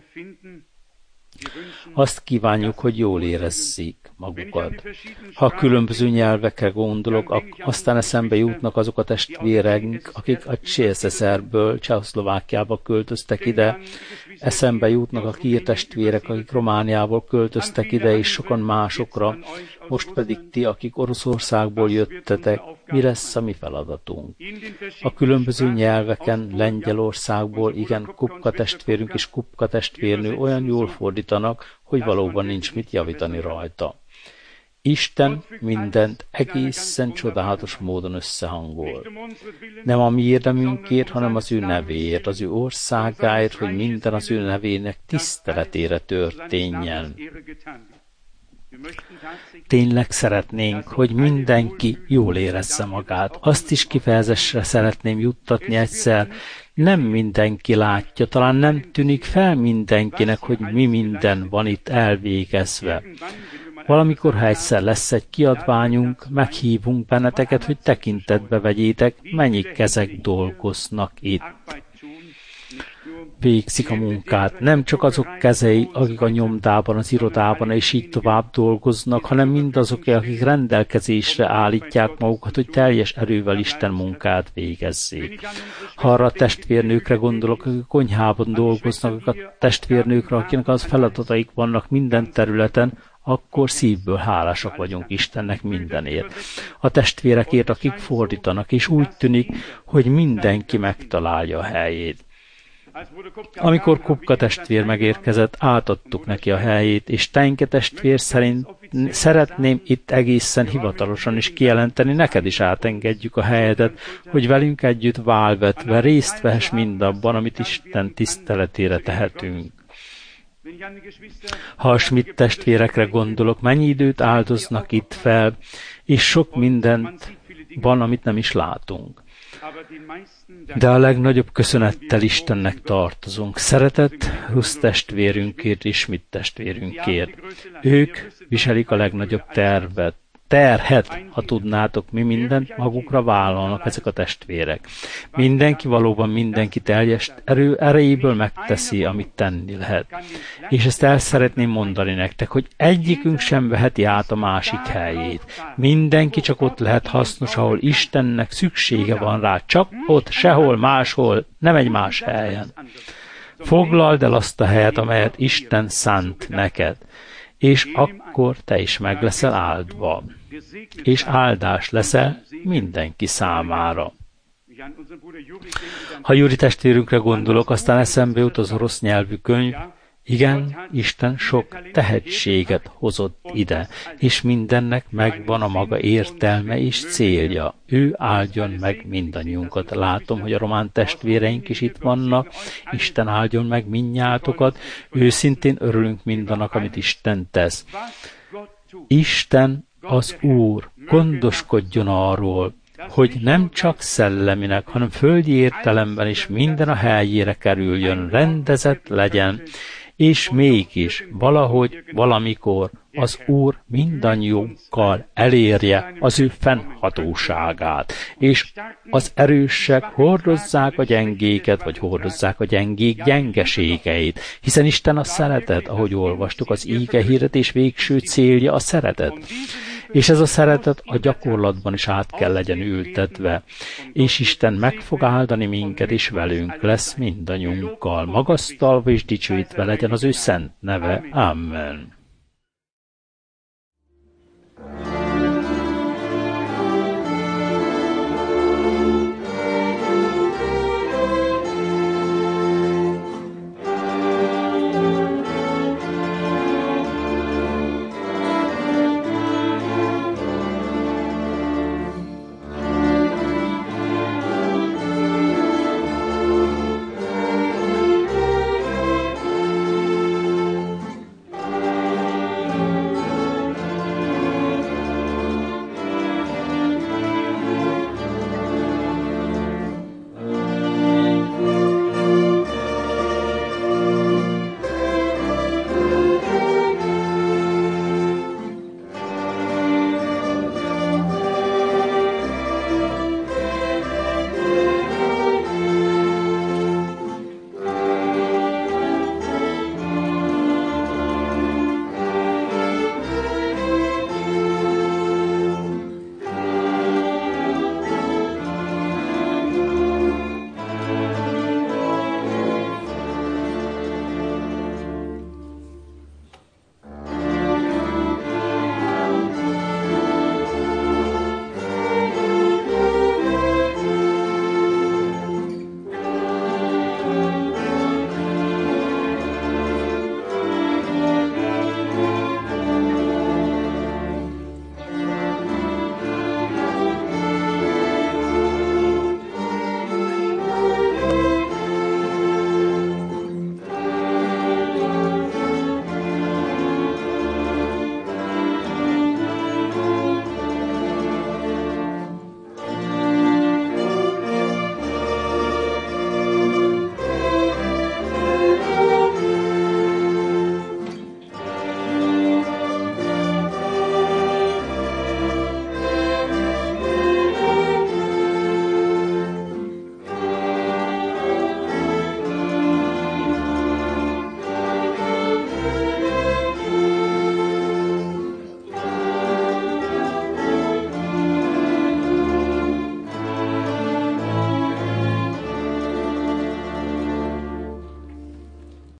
Azt kívánjuk, hogy jól érezzék magukat. Ha különböző nyelvekre gondolok, aztán eszembe jutnak azok a testvéreink, akik a CSSR-ből Csehszlovákiába költöztek ide, eszembe jutnak a kír testvérek, akik Romániából költöztek ide, és sokan másokra, most pedig ti, akik Oroszországból jöttetek, mi lesz a mi feladatunk? A különböző nyelveken, Lengyelországból, igen, Kupka testvérünk és Kupka testvérnő olyan jól fordítanak, hogy valóban nincs mit javítani rajta. Isten mindent egészen csodálatos módon összehangol. Nem a mi érdemünkért, hanem az ő nevéért, az ő országáért, hogy minden az ő nevének tiszteletére történjen. Tényleg szeretnénk, hogy mindenki jól érezze magát. Azt is kifejezésre szeretném juttatni egyszer, nem mindenki látja, talán nem tűnik fel mindenkinek, hogy mi minden van itt elvégezve. Valamikor, ha egyszer lesz egy kiadványunk, meghívunk benneteket, hogy tekintetbe vegyétek, mennyi kezek dolgoznak itt. Végzik a munkát. Nem csak azok kezei, akik a nyomdában, az irodában és így tovább dolgoznak, hanem mindazok, akik rendelkezésre állítják magukat, hogy teljes erővel Isten munkát végezzék. Ha arra a testvérnőkre gondolok, akik a konyhában dolgoznak, a testvérnőkre, akinek az feladataik vannak minden területen, akkor szívből hálásak vagyunk Istennek mindenért. A testvérekért, akik fordítanak, és úgy tűnik, hogy mindenki megtalálja a helyét. Amikor Kupka testvér megérkezett, átadtuk neki a helyét, és Tenke testvér szerint szeretném itt egészen hivatalosan is kijelenteni, neked is átengedjük a helyedet, hogy velünk együtt válvetve részt vehess mindabban, amit Isten tiszteletére tehetünk. Ha a Schmidt testvérekre gondolok, mennyi időt áldoznak itt fel, és sok mindent van, amit nem is látunk. De a legnagyobb köszönettel Istennek tartozunk. Szeretett Rusz testvérünkért és Schmidt testvérünkért. Ők viselik a legnagyobb terhet, ha tudnátok, mi mindent magukra vállalnak ezek a testvérek. Mindenki valóban mindenki teljes erejéből megteszi, amit tenni lehet. És ezt el szeretném mondani nektek, hogy egyikünk sem veheti át a másik helyét. Mindenki csak ott lehet hasznos, ahol Istennek szüksége van rá, csak ott, sehol, máshol, nem egy más helyen. Foglald el azt a helyet, amelyet Isten szánt neked, és akkor te is meg leszel áldva, és áldás leszel mindenki számára. Ha Júri testvérünkre gondolok, aztán eszembe jut az orosz nyelvű könyv. Igen, Isten sok tehetséget hozott ide, és mindennek megvan a maga értelme és célja. Ő áldjon meg mindannyiunkat. Látom, hogy a román testvéreink is itt vannak. Isten áldjon meg mindnyátokat. Őszintén örülünk mindannak, amit Isten tesz. Isten az Úr, gondoskodjon arról, hogy nem csak szelleminek, hanem földi értelemben is minden a helyére kerüljön, rendezett legyen, és mégis valahogy, valamikor az Úr mindannyiunkkal elérje az ő fennhatóságát, és az erősek hordozzák a gyengéket, vagy hordozzák a gyengék gyengeségeit, hiszen Isten a szeretet, ahogy olvastuk, az íge hirdetés végső célja a szeretet. És ez a szeretet a gyakorlatban is át kell legyen ültetve, és Isten meg fog áldani minket, és velünk lesz mindannyiunkkal, magasztalva és dicsőítve legyen az ő szent neve. Amen.